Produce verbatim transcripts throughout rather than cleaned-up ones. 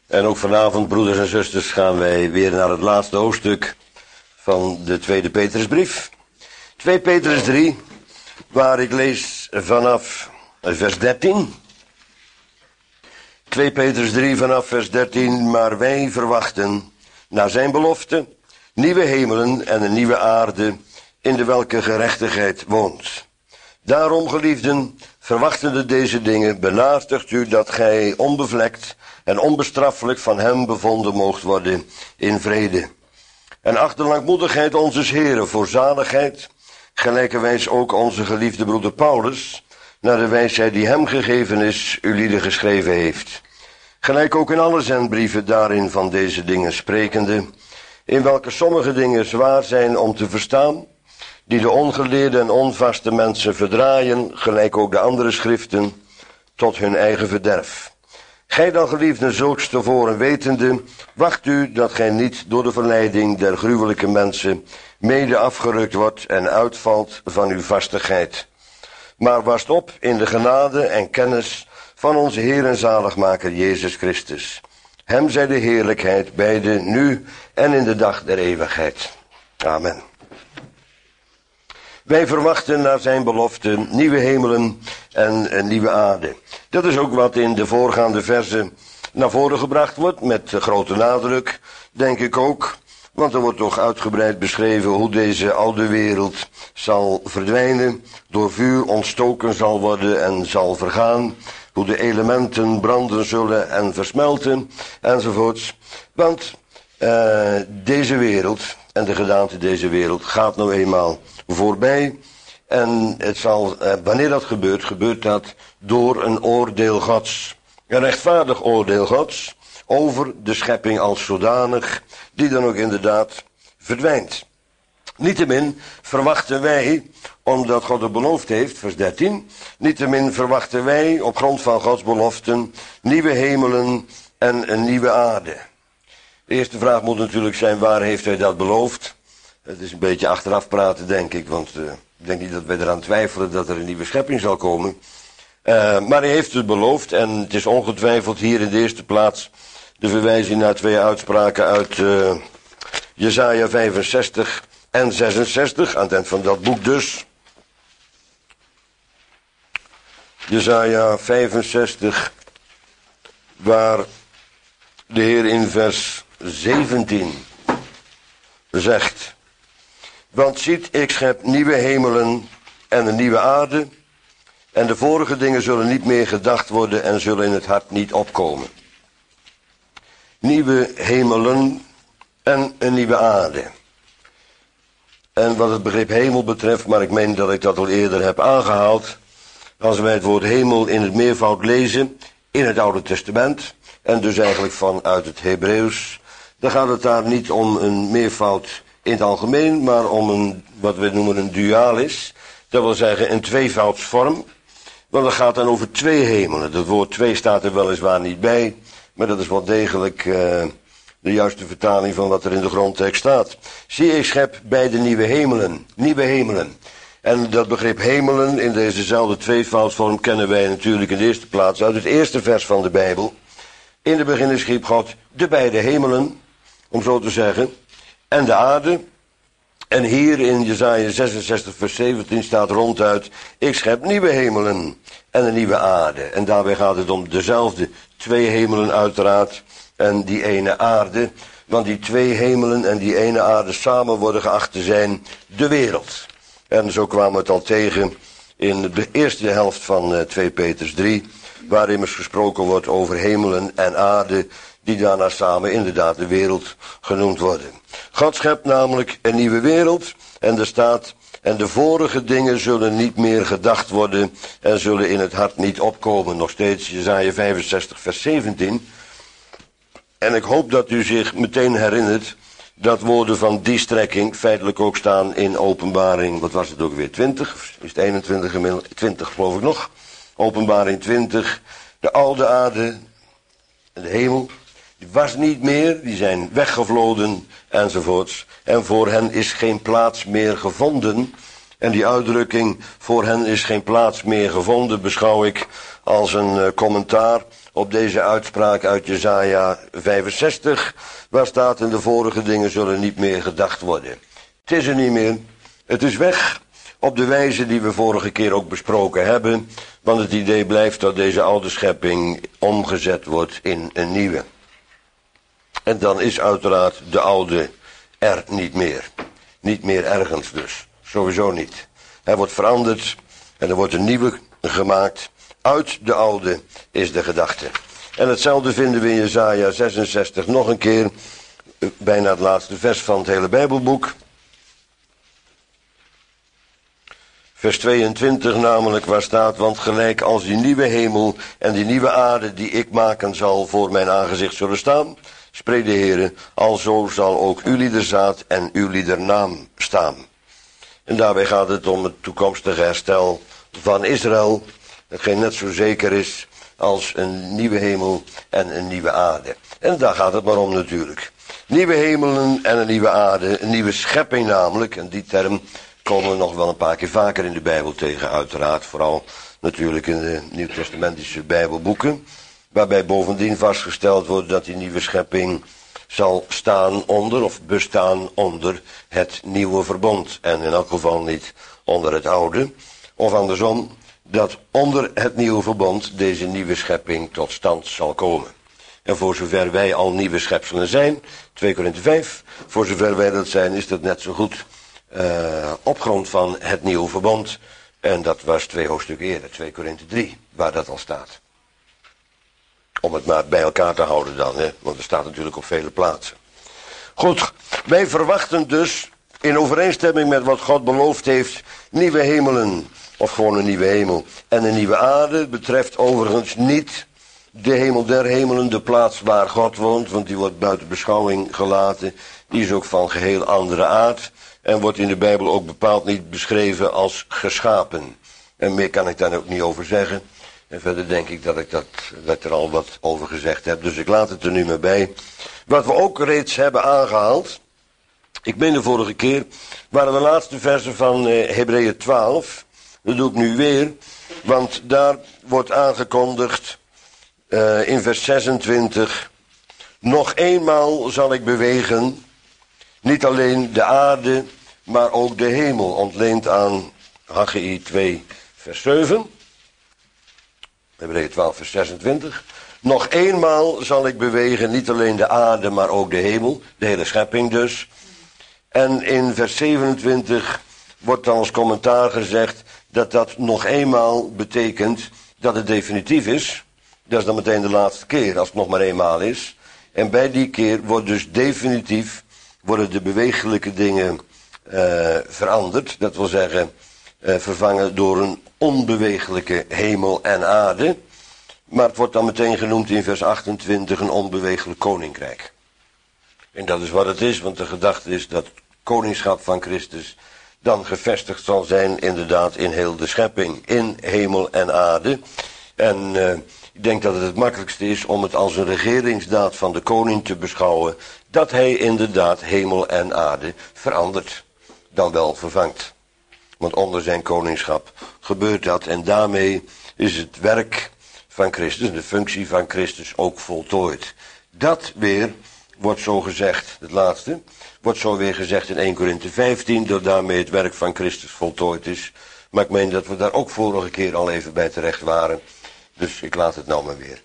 En ook vanavond, broeders en zusters, gaan wij weer naar het laatste hoofdstuk van de tweede Petrusbrief. twee Petrus drie, waar ik lees vanaf vers dertien. twee Petrus drie vanaf vers dertien, maar wij verwachten naar zijn belofte nieuwe hemelen en een nieuwe aarde, in de welke gerechtigheid woont. Daarom, geliefden, verwachtende deze dingen, benaartigt u dat gij onbevlekt en onbestraffelijk van hem bevonden moogt worden in vrede. En acht de langmoedigheid onzes Heren voor zaligheid, gelijkerwijs ook onze geliefde broeder Paulus, naar de wijsheid die hem gegeven is, u lieden geschreven heeft. Gelijk ook in alle zendbrieven daarin van deze dingen sprekende, in welke sommige dingen zwaar zijn om te verstaan, die de ongeleerde en onvaste mensen verdraaien, gelijk ook de andere schriften, tot hun eigen verderf. Gij dan, geliefden, zulks tevoren wetende, wacht u dat gij niet door de verleiding der gruwelijke mensen mede afgerukt wordt en uitvalt van uw vastigheid. Maar wast op in de genade en kennis van onze Heer en zaligmaker Jezus Christus. Hem zij de heerlijkheid beide nu en in de dag der eeuwigheid. Amen. Wij verwachten naar zijn belofte nieuwe hemelen en een nieuwe aarde. Dat is ook wat in de voorgaande verzen naar voren gebracht wordt, met grote nadruk, denk ik ook. Want er wordt toch uitgebreid beschreven hoe deze oude wereld zal verdwijnen, door vuur ontstoken zal worden en zal vergaan. Hoe de elementen branden zullen en versmelten, enzovoorts. Want uh, deze wereld en de gedaante deze wereld gaat nou eenmaal voorbij. En het zal, uh, wanneer dat gebeurt, gebeurt dat door een oordeel Gods. Een rechtvaardig oordeel Gods over de schepping als zodanig, die dan ook inderdaad verdwijnt. Niettemin verwachten wij, omdat God het beloofd heeft, vers dertien, niettemin verwachten wij op grond van Gods beloften nieuwe hemelen en een nieuwe aarde. De eerste vraag moet natuurlijk zijn, waar heeft hij dat beloofd? Het is een beetje achteraf praten, denk ik, want uh, ik denk niet dat wij eraan twijfelen dat er een nieuwe schepping zal komen. Uh, maar hij heeft het beloofd en het is ongetwijfeld hier in de eerste plaats de verwijzing naar twee uitspraken uit uh, Jesaja vijfenzestig en zesenzestig, aan het eind van dat boek dus. Jesaja vijfenzestig, waar de Heer in vers zeventien zegt: want ziet, ik schep nieuwe hemelen en een nieuwe aarde, en de vorige dingen zullen niet meer gedacht worden en zullen in het hart niet opkomen. Nieuwe hemelen en een nieuwe aarde. En wat het begrip hemel betreft, maar ik meen dat ik dat al eerder heb aangehaald, als wij het woord hemel in het meervoud lezen in het Oude Testament, en dus eigenlijk vanuit het Hebreeuws, dan gaat het daar niet om een meervoud in het algemeen, maar om een, wat we noemen een dualis, dat wil zeggen een tweevoudsvorm, want het gaat dan over twee hemelen. Dat woord twee staat er weliswaar niet bij, maar dat is wel degelijk uh, de juiste vertaling van wat er in de grondtekst staat. Zie, ik schep beide nieuwe hemelen, nieuwe hemelen. En dat begrip hemelen in dezezelfde tweevoudsvorm kennen wij natuurlijk in de eerste plaats uit het eerste vers van de Bijbel. In de beginning schiep God de beide hemelen, om zo te zeggen, en de aarde. En hier in Jesaja zesenzestig vers zeventien staat ronduit: ik schep nieuwe hemelen en een nieuwe aarde. En daarbij gaat het om dezelfde twee hemelen uiteraard en die ene aarde. Want die twee hemelen en die ene aarde samen worden geacht te zijn de wereld. En zo kwamen we het al tegen in de eerste helft van uh, twee Petrus drie, waar immers gesproken wordt over hemelen en aarde, die daarna samen inderdaad de wereld genoemd worden. God schept namelijk een nieuwe wereld, en er staat: en de vorige dingen zullen niet meer gedacht worden en zullen in het hart niet opkomen. Nog steeds Jesaja vijfenzestig vers zeventien. En ik hoop dat u zich meteen herinnert dat woorden van die strekking feitelijk ook staan in Openbaring, wat was het ook weer, twintig? Of is het eenentwintig inmiddels? twintig geloof ik nog. Openbaring twintig. De oude aarde en de hemel, die was niet meer, die zijn weggevloden enzovoorts. En voor hen is geen plaats meer gevonden. En die uitdrukking, voor hen is geen plaats meer gevonden, beschouw ik als een uh, commentaar op deze uitspraak uit Jesaja vijfenzestig, waar staat: en de vorige dingen zullen niet meer gedacht worden. Het is er niet meer, het is weg, op de wijze die we vorige keer ook besproken hebben, want het idee blijft dat deze oude schepping omgezet wordt in een nieuwe. En dan is uiteraard de oude er niet meer. Niet meer ergens dus, sowieso niet. Hij wordt veranderd en er wordt een nieuwe gemaakt. Uit de oude is de gedachte. En hetzelfde vinden we in Jesaja zesenzestig nog een keer, bijna het laatste vers van het hele Bijbelboek. Vers tweeëntwintig namelijk, waar staat: want gelijk als die nieuwe hemel en die nieuwe aarde die ik maken zal voor mijn aangezicht zullen staan, spreekt de Heere, alzo zal ook uw liederzaad en uw liedernaam staan. En daarbij gaat het om het toekomstige herstel van Israël, hetgeen net zo zeker is als een nieuwe hemel en een nieuwe aarde. En daar gaat het maar om natuurlijk. Nieuwe hemelen en een nieuwe aarde, een nieuwe schepping namelijk, en die term komen we nog wel een paar keer vaker in de Bijbel tegen, uiteraard, vooral natuurlijk in de Nieuwtestamentische Bijbelboeken, waarbij bovendien vastgesteld wordt dat die nieuwe schepping zal staan onder of bestaan onder het nieuwe verbond en in elk geval niet onder het oude, of andersom, dat onder het nieuwe verbond deze nieuwe schepping tot stand zal komen. En voor zover wij al nieuwe schepselen zijn, twee Korinthe vijf, voor zover wij dat zijn, is dat net zo goed uh, op grond van het nieuwe verbond. En dat was twee hoofdstukken eerder, twee Korinthe drie, waar dat al staat. Om het maar bij elkaar te houden dan, hè? Want het staat natuurlijk op vele plaatsen. Goed, wij verwachten dus, in overeenstemming met wat God beloofd heeft, nieuwe hemelen, of gewoon een nieuwe hemel en een nieuwe aarde. Het betreft overigens niet de hemel der hemelen, de plaats waar God woont, want die wordt buiten beschouwing gelaten. Die is ook van geheel andere aard en wordt in de Bijbel ook bepaald niet beschreven als geschapen. En meer kan ik daar ook niet over zeggen. En verder denk ik dat ik dat, dat er al wat over gezegd heb, dus ik laat het er nu maar bij. Wat we ook reeds hebben aangehaald, ik meen de vorige keer, waren de laatste versen van eh, Hebreeën twaalf. Dat doe ik nu weer, want daar wordt aangekondigd uh, in vers zesentwintig. Nog eenmaal zal ik bewegen, niet alleen de aarde, maar ook de hemel. Ontleend aan Haggai twee vers zeven. Hebreeën twaalf vers zesentwintig. Nog eenmaal zal ik bewegen, niet alleen de aarde, maar ook de hemel. De hele schepping dus. En in vers zevenentwintig wordt dan als commentaar gezegd dat dat nog eenmaal betekent dat het definitief is. Dat is dan meteen de laatste keer, als het nog maar eenmaal is. En bij die keer wordt dus definitief, worden de bewegelijke dingen uh, veranderd. Dat wil zeggen, uh, vervangen door een onbewegelijke hemel en aarde. Maar het wordt dan meteen genoemd in vers achtentwintig een onbewegelijk koninkrijk. En dat is wat het is, want de gedachte is dat het koningschap van Christus dan gevestigd zal zijn inderdaad in heel de schepping, in hemel en aarde. En uh, ik denk dat het het makkelijkste is om het als een regeringsdaad van de koning te beschouwen, dat hij inderdaad hemel en aarde verandert, dan wel vervangt. Want onder zijn koningschap gebeurt dat en daarmee is het werk van Christus, de functie van Christus ook voltooid. Dat weer wordt zo gezegd, het laatste, wordt zo weer gezegd in eerste Korinthe vijftien, dat daarmee het werk van Christus voltooid is. Maar ik meen dat we daar ook vorige keer al even bij terecht waren. Dus ik laat het nou maar weer.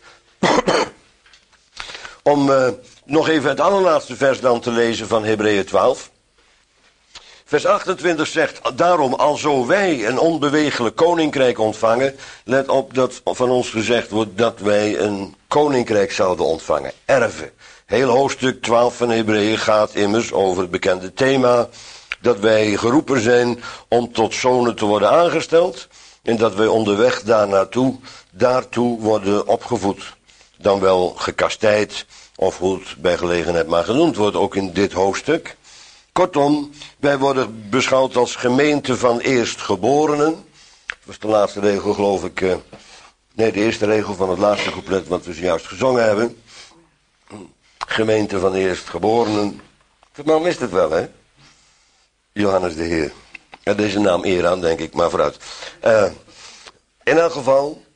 Om uh, nog even het allerlaatste vers dan te lezen van Hebreeën twaalf. Vers achtentwintig zegt, daarom alzo wij een onbewegelijk koninkrijk ontvangen. Let op dat van ons gezegd wordt dat wij een koninkrijk zouden ontvangen. Erven. Heel hoofdstuk twaalf van Hebreeën gaat immers over het bekende thema dat wij geroepen zijn om tot zonen te worden aangesteld. En dat wij onderweg daar naartoe, daartoe worden opgevoed. Dan wel gekastijd, of hoe het bij gelegenheid maar genoemd wordt, ook in dit hoofdstuk. Kortom, wij worden beschouwd als gemeente van eerstgeborenen. Dat was de laatste regel, geloof ik. Uh, nee, de eerste regel van het laatste couplet wat we zojuist gezongen hebben. Gemeente van eerstgeborenen. Nou wist het wel, hè? Johannes de Heer. Ja, deze naam eer aan, denk ik, maar vooruit. Uh, in elk geval,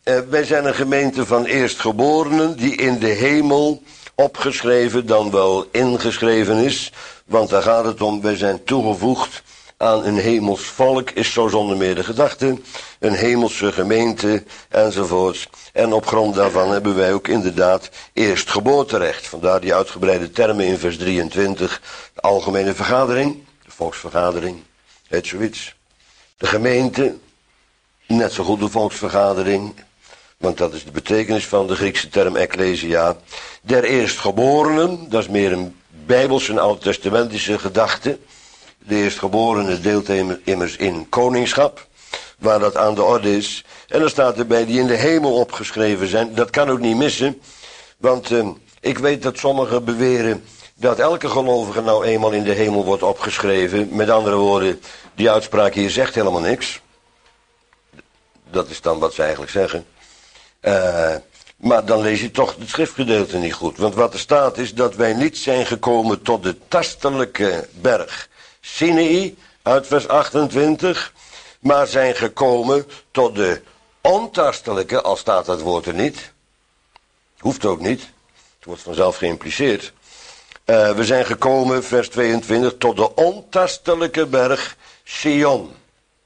uh, wij zijn een gemeente van eerstgeborenen die in de hemel opgeschreven, dan wel ingeschreven is. Want daar gaat het om, wij zijn toegevoegd aan een hemels volk, is zo zonder meer de gedachte. Een hemelse gemeente, enzovoorts. En op grond daarvan hebben wij ook inderdaad eerstgeboorterecht. Vandaar die uitgebreide termen in vers drieëntwintig. De algemene vergadering, de volksvergadering, heet zoiets. De gemeente, net zo goed de volksvergadering, want dat is de betekenis van de Griekse term ecclesia. Der eerstgeborenen, dat is meer een bijbelse en oud-testamentische gedachte. De eerstgeborene deelt immers in koningschap, waar dat aan de orde is. En dan staat erbij die in de hemel opgeschreven zijn. Dat kan ook niet missen, want uh, ik weet dat sommigen beweren dat elke gelovige nou eenmaal in de hemel wordt opgeschreven. Met andere woorden, die uitspraak hier zegt helemaal niks. Dat is dan wat ze eigenlijk zeggen. Uh, maar dan lees je toch het schriftgedeelte niet goed. Want wat er staat is dat wij niet zijn gekomen tot de tastelijke berg Sinaï, uit vers achtentwintig, maar zijn gekomen tot de ontastelijke, al staat dat woord er niet. Hoeft ook niet. Het wordt vanzelf geïmpliceerd. Uh, we zijn gekomen, vers tweeëntwintig, tot de ontastelijke berg Sion.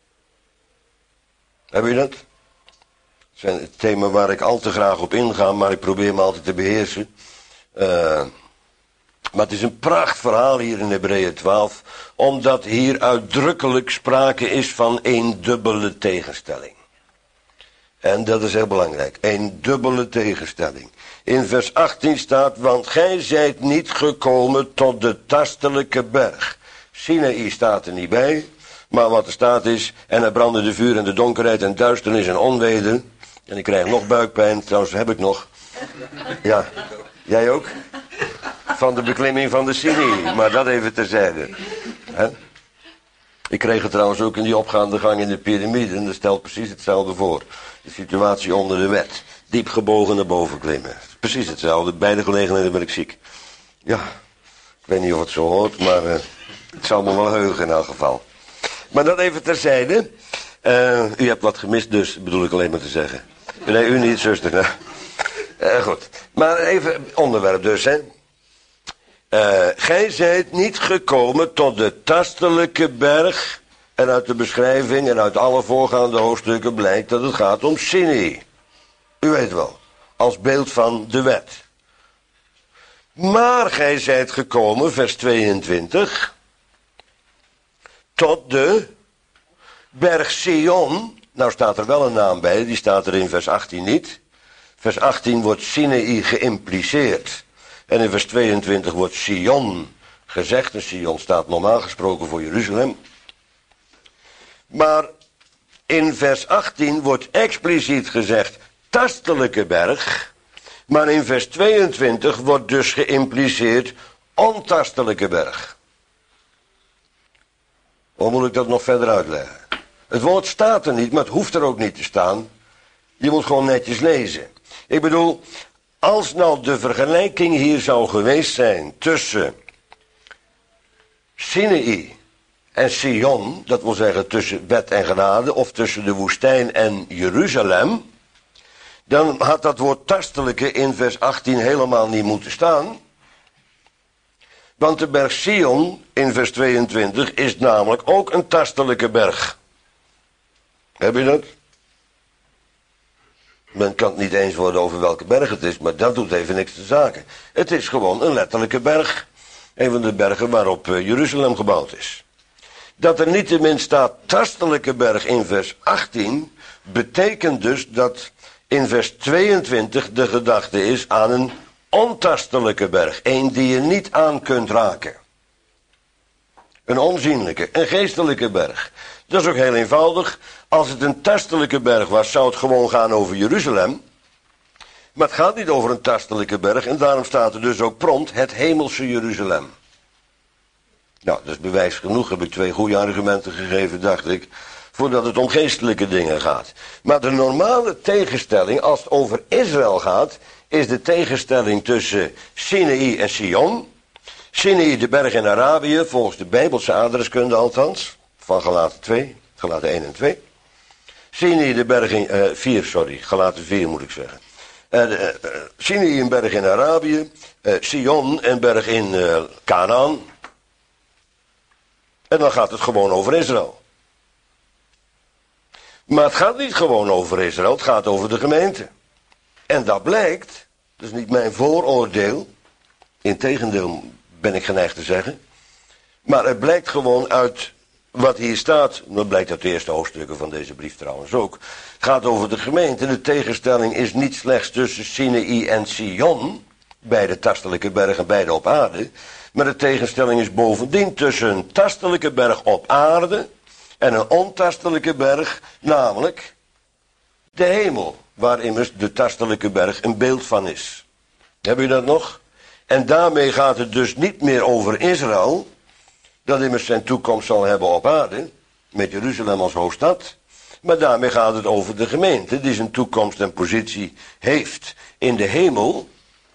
Heb je dat? Dat is het thema waar ik al te graag op inga, maar ik probeer me altijd te beheersen. Uh, maar het is een prachtverhaal hier in Hebreeën twaalf, omdat hier uitdrukkelijk sprake is van een dubbele tegenstelling. En dat is heel belangrijk, een dubbele tegenstelling. In vers achttien staat, want gij zijt niet gekomen tot de tastelijke berg. Sinaï staat er niet bij, maar wat er staat is, en er brandde de vuur en de donkerheid en duisternis en onweder. En ik krijg nog buikpijn, trouwens heb ik nog. Ja, jij ook? Van de beklimming van de Sinaï, maar dat even terzijde. He? Ik kreeg het trouwens ook in die opgaande gang in de piramide, en dat stelt precies hetzelfde voor. De situatie onder de wet. Diep gebogen naar boven klimmen. Precies hetzelfde, beide gelegenheden ben ik ziek. Ja, ik weet niet of het zo hoort, maar uh, het zal me wel heugen in elk geval. Maar dat even terzijde. Uh, u hebt wat gemist dus, bedoel ik alleen maar te zeggen. Nee, u niet, zuster. Uh, goed, maar even onderwerp dus, hè. Uh, gij zijt niet gekomen tot de tastelijke berg. En uit de beschrijving en uit alle voorgaande hoofdstukken blijkt dat het gaat om Sinaï. U weet wel, als beeld van de wet. Maar gij zijt gekomen, vers tweeëntwintig, tot de berg Sion. Nou staat er wel een naam bij, die staat er in vers achttien niet. Vers achttien wordt Sinaï geïmpliceerd. En in vers tweeëntwintig wordt Sion gezegd. En Sion staat normaal gesproken voor Jeruzalem. Maar in vers achttien wordt expliciet gezegd tastelijke berg. Maar in vers tweeëntwintig wordt dus geïmpliceerd ontastelijke berg. Hoe moet ik dat nog verder uitleggen? Het woord staat er niet, maar het hoeft er ook niet te staan. Je moet gewoon netjes lezen. Ik bedoel, als nou de vergelijking hier zou geweest zijn tussen Sinaï en Sion, dat wil zeggen tussen wet en genade, of tussen de woestijn en Jeruzalem, dan had dat woord tastelijke in vers achttien helemaal niet moeten staan. Want de berg Sion in vers tweeëntwintig is namelijk ook een tastelijke berg. Heb je dat? Men kan het niet eens worden over welke berg het is, maar dat doet even niks te zaken. Het is gewoon een letterlijke berg. Een van de bergen waarop Jeruzalem gebouwd is. Dat er niettemin staat tastelijke berg in vers achttien, betekent dus dat in vers tweeëntwintig de gedachte is aan een ontastelijke berg. Een die je niet aan kunt raken. Een onzienlijke, een geestelijke berg. Dat is ook heel eenvoudig. Als het een tastelijke berg was, zou het gewoon gaan over Jeruzalem. Maar het gaat niet over een tastelijke berg. En daarom staat er dus ook prompt het hemelse Jeruzalem. Nou, dat is bewijs genoeg. Heb ik twee goede argumenten gegeven, dacht ik. Voordat het om geestelijke dingen gaat. Maar de normale tegenstelling, als het over Israël gaat, is de tegenstelling tussen Sinaï en Sion. Sinaï, de berg in Arabië, volgens de Bijbelse adreskunde althans. Van Galaten twee, Galaten één en twee. Sinai, de berg in, uh, vier, sorry, Galaten vier moet ik zeggen. Uh, uh, Sinai, een berg in Arabië, uh, Sion, een berg in uh, Canaan. En dan gaat het gewoon over Israël. Maar het gaat niet gewoon over Israël, het gaat over de gemeente. En dat blijkt, dat is niet mijn vooroordeel, integendeel ben ik geneigd te zeggen. Maar het blijkt gewoon uit wat hier staat, dat blijkt uit de eerste hoofdstukken van deze brief trouwens ook. Het gaat over de gemeente. De tegenstelling is niet slechts tussen Sinaï en Sion, beide tastelijke bergen, beide op aarde. Maar de tegenstelling is bovendien tussen een tastelijke berg op aarde en een ontastelijke berg, namelijk de hemel, waar immers de tastelijke berg een beeld van is. Heb je dat nog? En daarmee gaat het dus niet meer over Israël, dat immers zijn toekomst zal hebben op aarde, met Jeruzalem als hoofdstad. Maar daarmee gaat het over de gemeente, die zijn toekomst en positie heeft in de hemel,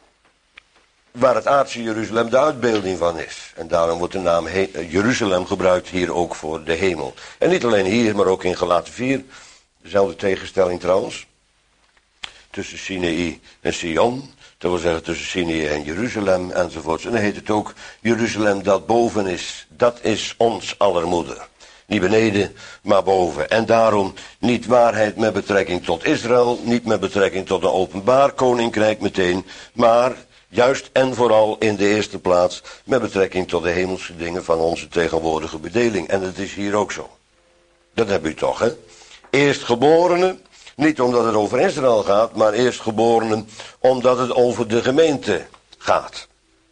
waar het aardse Jeruzalem de uitbeelding van is. En daarom wordt de naam He- Jeruzalem gebruikt hier ook voor de hemel. En niet alleen hier, maar ook in Galaten vier, dezelfde tegenstelling trouwens, tussen Sinaï en Sion. Dat wil zeggen tussen Sinaï en Jeruzalem enzovoorts. En dan heet het ook Jeruzalem dat boven is. Dat is ons aller moeder. Niet beneden, maar boven. En daarom niet waarheid met betrekking tot Israël. Niet met betrekking tot een openbaar koninkrijk meteen. Maar juist en vooral in de eerste plaats met betrekking tot de hemelse dingen van onze tegenwoordige bedeling. En dat is hier ook zo. Dat heb u toch, hè? Eerstgeborenen. Niet omdat het over Israël gaat, maar eerstgeborenen omdat het over de gemeente gaat.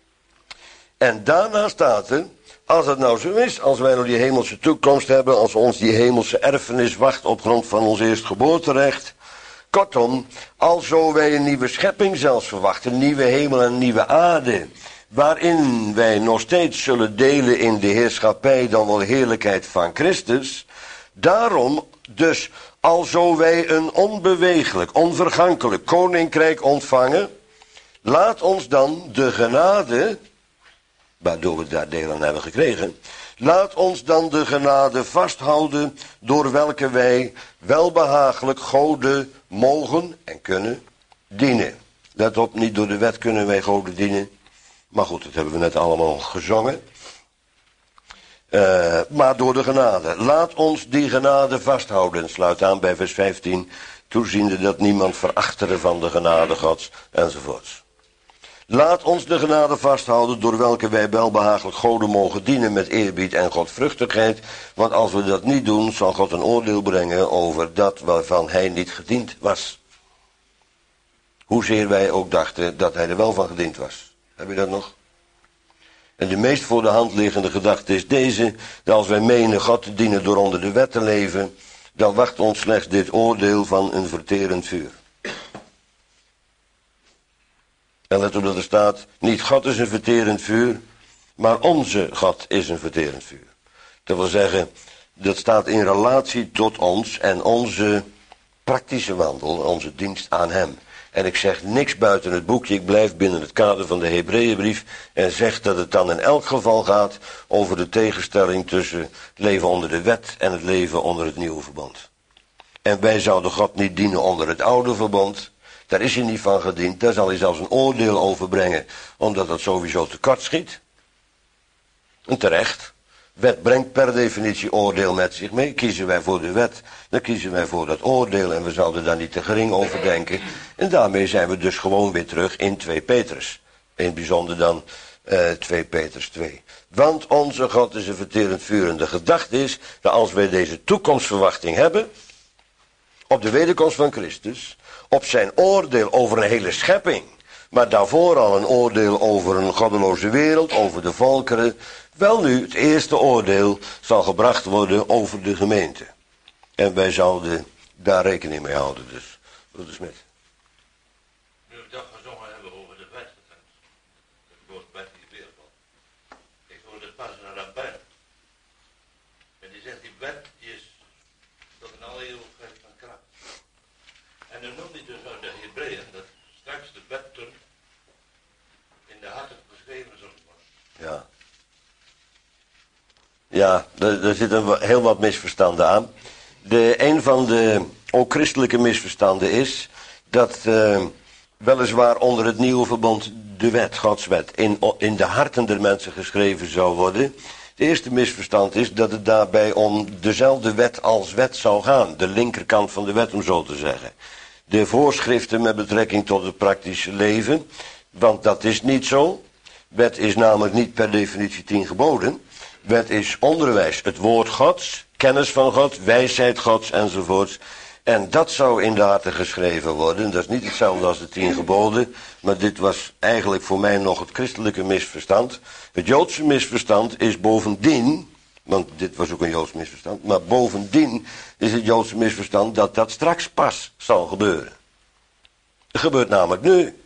En daarna staat er, als het nou zo is, als wij nou die hemelse toekomst hebben, als ons die hemelse erfenis wacht op grond van ons eerstgeboorterecht. Kortom, alzo wij een nieuwe schepping zelfs verwachten, een nieuwe hemel en een nieuwe aarde, waarin wij nog steeds zullen delen in de heerschappij, dan wel heerlijkheid van Christus. Daarom dus, alzo wij een onbeweeglijk, onvergankelijk koninkrijk ontvangen, laat ons dan de genade, waardoor we daar deel aan hebben gekregen, laat ons dan de genade vasthouden, door welke wij welbehagelijk Gode mogen en kunnen dienen. Let op, niet door de wet kunnen wij Gode dienen, maar goed, dat hebben we net allemaal gezongen. Uh, maar door de genade. Laat ons die genade vasthouden. Sluit aan bij vers vijftien. Toeziende dat niemand verachtere van de genade Gods. Enzovoorts. Laat ons de genade vasthouden door welke wij welbehagelijk Gode mogen dienen met eerbied en godvruchtigheid. Want als we dat niet doen, zal God een oordeel brengen over dat waarvan hij niet gediend was. Hoezeer wij ook dachten dat hij er wel van gediend was. Heb je dat nog? En de meest voor de hand liggende gedachte is deze, dat als wij menen God te dienen door onder de wet te leven, dan wacht ons slechts dit oordeel van een verterend vuur. En let op dat er staat, niet God is een verterend vuur, maar onze God is een verterend vuur. Dat wil zeggen, dat staat in relatie tot ons en onze praktische wandel, onze dienst aan hem. En ik zeg niks buiten het boekje, ik blijf binnen het kader van de Hebreeënbrief en zeg dat het dan in elk geval gaat over de tegenstelling tussen het leven onder de wet en het leven onder het nieuwe verbond. En wij zouden God niet dienen onder het oude verbond, daar is hij niet van gediend, daar zal hij zelfs een oordeel over brengen, omdat dat sowieso tekort schiet. En terecht. Wet brengt per definitie oordeel met zich mee. Kiezen wij voor de wet, dan kiezen wij voor dat oordeel en we zouden daar niet te gering over denken. En daarmee zijn we dus gewoon weer terug in twee Petrus. In het bijzonder dan uh, twee Petrus twee. Want onze God is een verterend vuur. En de gedachte is dat als wij deze toekomstverwachting hebben, op de wederkomst van Christus, op zijn oordeel over een hele schepping, maar daarvoor al een oordeel over een goddeloze wereld, over de volkeren. Wel nu, het eerste oordeel zal gebracht worden over de gemeente. En wij zouden daar rekening mee houden dus. Broeder Smit. Nu we dat gezongen hebben over de wet, het woord wet in de wereld. Ik hoorde pas een rabbijn. En die zegt, die wet die is tot in alle eeuwigheid van kracht. En dan noemt hij dus uit de Hebreeën dat straks de wetten in de harten geschreven zullen worden. Ja. Ja, er, er zitten heel wat misverstanden aan. De, een van de ook christelijke misverstanden is dat uh, weliswaar onder het nieuwe verbond de wet, Gods wet, in, in de harten der mensen geschreven zou worden. Het eerste misverstand is dat het daarbij om dezelfde wet als wet zou gaan. De linkerkant van de wet, om zo te zeggen. De voorschriften met betrekking tot het praktische leven. Want dat is niet zo. Wet is namelijk niet per definitie tien geboden. Wet is onderwijs, het woord Gods, kennis van God, wijsheid Gods enzovoorts. En dat zou in de harten geschreven worden. Dat is niet hetzelfde als de tien geboden. Maar dit was eigenlijk voor mij nog het christelijke misverstand. Het Joodse misverstand is bovendien, want dit was ook een Joods misverstand, maar bovendien is het Joodse misverstand dat dat straks pas zal gebeuren. Het gebeurt namelijk nu.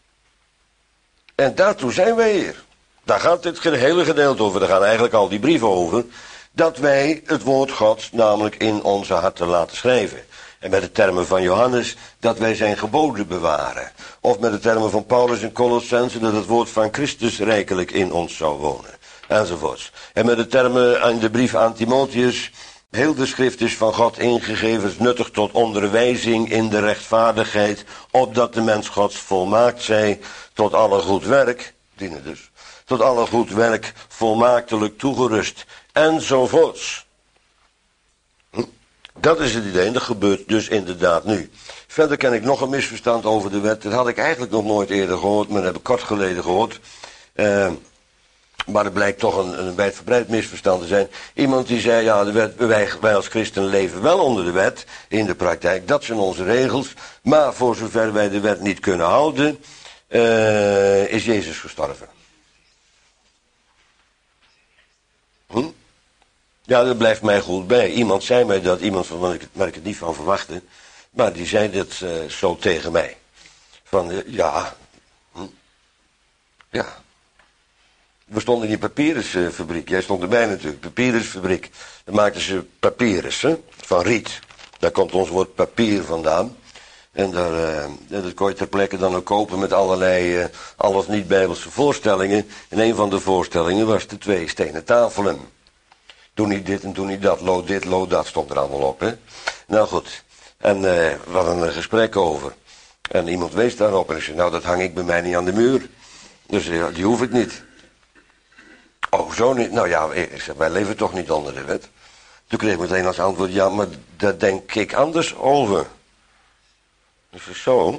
En daartoe zijn wij hier. Daar gaat dit hele gedeelte over. Daar gaan eigenlijk al die brieven over. Dat wij het woord Gods namelijk in onze harten laten schrijven. En met de termen van Johannes, dat wij zijn geboden bewaren. Of met de termen van Paulus in Colossense, dat het woord van Christus rijkelijk in ons zou wonen. Enzovoorts. En met de termen in de brief aan Timotheus, heel de schrift is van God ingegeven, is nuttig tot onderwijzing in de rechtvaardigheid, opdat de mens Gods volmaakt zij, tot alle goed werk, dienen dus, tot alle goed werk volmaaktelijk toegerust, enzovoorts. Dat is het idee en dat gebeurt dus inderdaad nu. Verder ken ik nog een misverstand over de wet. Dat had ik eigenlijk nog nooit eerder gehoord, maar dat heb ik kort geleden gehoord. Uh, maar het blijkt toch een, een wijdverbreid misverstand te zijn. Iemand die zei, ja, de wet, wij, wij als christenen leven wel onder de wet in de praktijk. Dat zijn onze regels. Maar voor zover wij de wet niet kunnen houden, uh, is Jezus gestorven. Hm? Ja, dat blijft mij goed bij. Iemand zei mij dat, iemand van waar ik, waar ik het niet van verwachtte. Maar die zei dat uh, zo tegen mij. Van, uh, ja. Hm? Ja. We stonden in die papyrusfabriek. Jij stond erbij natuurlijk. Papyrusfabriek. Dan maakten ze papyrus, hè? Van riet. Daar komt ons woord papier vandaan. En daar, uh, dat kon je ter plekke dan ook kopen met allerlei, uh, alles niet-bijbelse voorstellingen. En een van de voorstellingen was de twee stenen tafelen. Doe niet dit en doe niet dat. Lood dit, lood dat stond er allemaal op, hè. Nou goed. En uh, we hadden een gesprek over. En iemand wees daarop. En ik zei, nou dat hang ik bij mij niet aan de muur. Dus uh, die hoef ik niet. Oh, zo niet. Nou ja, ik zeg, wij leven toch niet onder de wet. Toen kreeg ik meteen als antwoord, ja, maar daar denk ik anders over. Dus zo.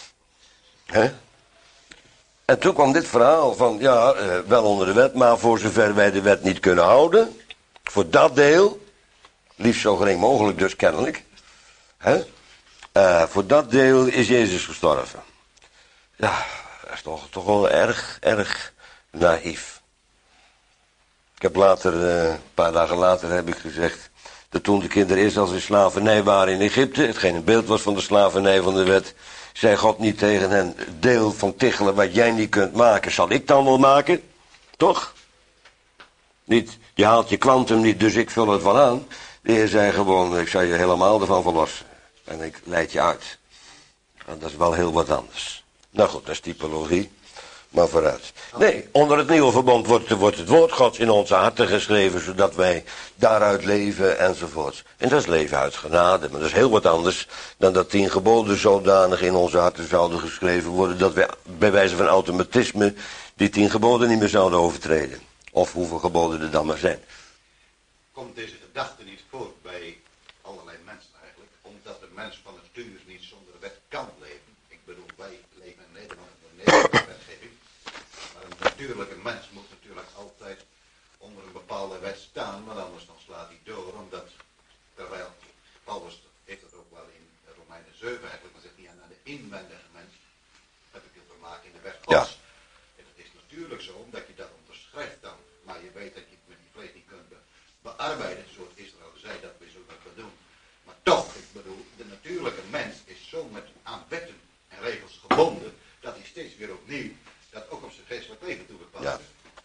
Hè? En toen kwam dit verhaal van, ja, uh, wel onder de wet, maar voor zover wij de wet niet kunnen houden, voor dat deel, liefst zo gering mogelijk dus kennelijk, hè? Uh, voor dat deel is Jezus gestorven. Ja, dat is toch, toch wel erg, erg naïef. Ik heb later, uh, een paar dagen later heb ik gezegd, dat toen de kinderen eerst als in slavernij waren in Egypte, hetgeen een beeld was van de slavernij van de wet, zei God niet tegen hen, deel van tichelen wat jij niet kunt maken, zal ik dan wel maken? Toch? Niet, je haalt je kwantum niet, dus ik vul het wel aan. De Heer zei gewoon, ik zal je helemaal ervan verlossen. En ik leid je uit. En dat is wel heel wat anders. Nou goed, dat is typologie. Maar vooruit. Nee, onder het nieuwe verbond wordt, wordt het woord Gods in onze harten geschreven, zodat wij daaruit leven enzovoorts. En dat is leven uit genade, maar dat is heel wat anders dan dat tien geboden zodanig in onze harten zouden geschreven worden, dat wij bij wijze van automatisme die tien geboden niet meer zouden overtreden. Of hoeveel geboden er dan maar zijn. Komt deze gedachte niet voort bij allerlei mensen eigenlijk, omdat de mens van natuur niet zonder de wet kan leven. Ik bedoel, wij leven in Nederland met Nederlandse wetgeving. Maar een natuurlijke mens moet natuurlijk altijd onder een bepaalde wet staan, maar anders dan slaat hij door, omdat, terwijl Paulus heeft het ook wel in Romeinen zeven eigenlijk, maar zegt hij, ja, naar de inwendige mens heb ik het vermaak in de weg Gods. Ja. En het is natuurlijk zo, omdat je dat onderschrijft dan, maar je weet dat je het met die vlees niet kunt be bearbeiden, zoals Israël zei dat we zo dat doen. Maar toch, ik bedoel, de natuurlijke mens is zo met aan wetten en regels gebonden, dat hij steeds weer opnieuw dat ook op zijn geestelijk leven toegepast Ja. is.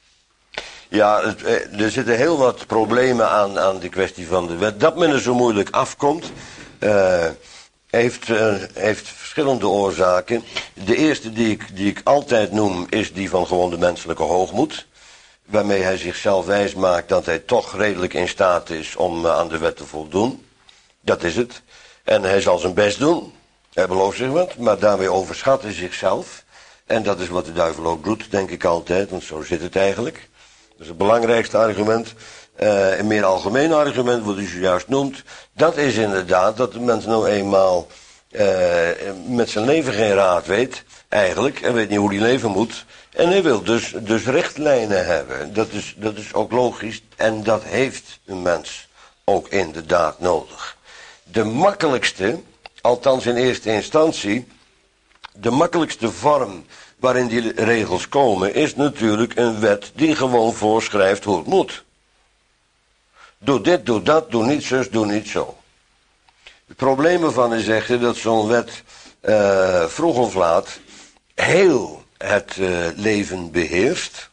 Ja, het, er zitten heel wat problemen aan, aan de kwestie van de wet. Dat men er zo moeilijk afkomt, uh, heeft, uh, heeft verschillende oorzaken. De eerste die ik, die ik altijd noem, is die van gewoon de menselijke hoogmoed. Waarmee hij zichzelf wijs maakt dat hij toch redelijk in staat is om uh, aan de wet te voldoen. Dat is het. En hij zal zijn best doen. Hij belooft zich wat, maar daarmee overschat hij zichzelf. En dat is wat de duivel ook doet, denk ik altijd, want zo zit het eigenlijk. Dat is het belangrijkste argument. Uh, een meer algemeen argument, wat u zojuist noemt, dat is inderdaad dat de mens nou eenmaal uh, met zijn leven geen raad weet, eigenlijk. Hij weet niet hoe hij leven moet. En hij wil dus, dus richtlijnen hebben. Dat is, dat is ook logisch en dat heeft een mens ook inderdaad nodig. De makkelijkste, althans in eerste instantie, de makkelijkste vorm waarin die regels komen, is natuurlijk een wet die gewoon voorschrijft hoe het moet. Doe dit, doe dat, doe niet zus, doe niet zo. Het probleem ervan is echter dat zo'n wet uh, vroeg of laat heel het uh, leven beheerst.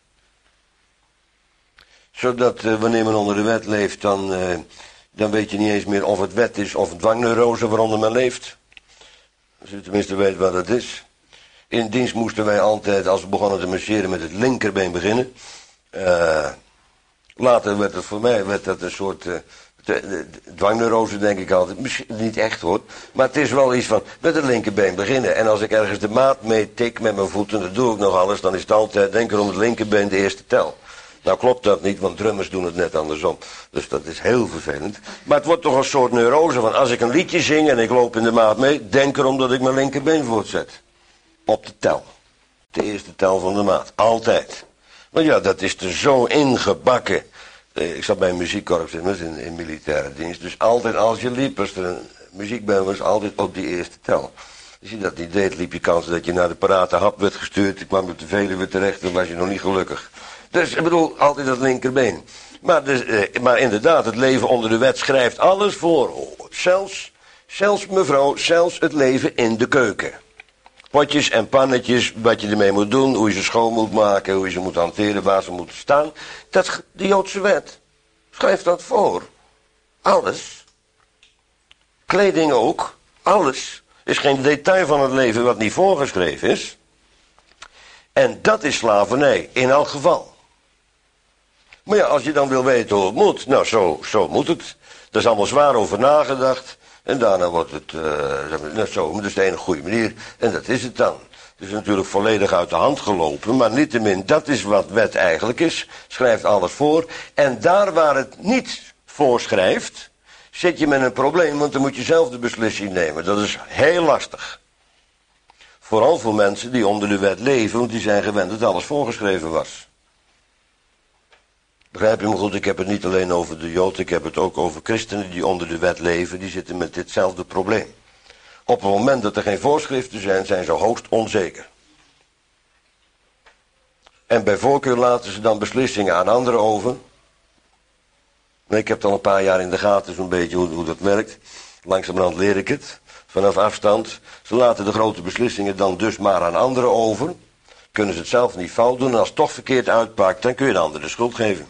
Zodat uh, wanneer men onder de wet leeft, dan, uh, dan weet je niet eens meer of het wet is of een dwangneurose waaronder men leeft. Als je tenminste weet wat het is. In dienst moesten wij altijd, als we begonnen te marcheren, met het linkerbeen beginnen. Uh, later werd het voor mij werd dat een soort uh, de, de, de dwangneurose, denk ik altijd. Misschien niet echt hoor. Maar het is wel iets van met het linkerbeen beginnen. En als ik ergens de maat mee tik met mijn voeten, dat doe ik nog alles, dan is het altijd, denk ik, om het linkerbeen de eerste tel. Nou klopt dat niet, want drummers doen het net andersom. Dus dat is heel vervelend. Maar het wordt toch een soort neurose van als ik een liedje zing en ik loop in de maat mee, denk erom dat ik mijn linkerbeen voortzet. Op de tel. De eerste tel van de maat. Altijd. Want ja, dat is er zo ingebakken. Ik zat bij een muziekkorps in, in militaire dienst. Dus altijd als je liep, was er een muziekband was altijd op die eerste tel. Als je dat niet deed, liep je kans dat je naar de parate hap werd gestuurd. Je kwam op de Veluwe terecht, dan was je nog niet gelukkig. Dus ik bedoel, altijd dat linkerbeen. Maar, dus, eh, maar inderdaad, het leven onder de wet schrijft alles voor. Oh, zelfs, zelfs mevrouw, zelfs het leven in de keuken. Potjes en pannetjes, wat je ermee moet doen, hoe je ze schoon moet maken, hoe je ze moet hanteren, waar ze moeten staan. Dat, de Joodse wet schrijft dat voor. Alles. Kleding ook. Alles. Is geen detail van het leven wat niet voorgeschreven is. En dat is slavernij, in elk geval. Maar ja, als je dan wil weten hoe het moet, nou zo, zo moet het. Daar is allemaal zwaar over nagedacht. En daarna wordt het, uh, net zo, dat is de enige goede manier. En dat is het dan. Het is natuurlijk volledig uit de hand gelopen, maar niettemin, dat is wat wet eigenlijk is. Schrijft alles voor. En daar waar het niet voorschrijft, zit je met een probleem, want dan moet je zelf de beslissing nemen. Dat is heel lastig. Vooral voor mensen die onder de wet leven, want die zijn gewend dat alles voorgeschreven was. Begrijp je me goed, ik heb het niet alleen over de Jood, ik heb het ook over christenen die onder de wet leven, die zitten met ditzelfde probleem. Op het moment dat er geen voorschriften zijn, zijn ze hoogst onzeker. En bij voorkeur laten ze dan beslissingen aan anderen over. Ik heb het al een paar jaar in de gaten zo'n beetje hoe, hoe dat werkt. Langzamerhand leer ik het, vanaf afstand. Ze laten de grote beslissingen dan dus maar aan anderen over. Kunnen ze het zelf niet fout doen en als het toch verkeerd uitpakt, dan kun je de ander de schuld geven.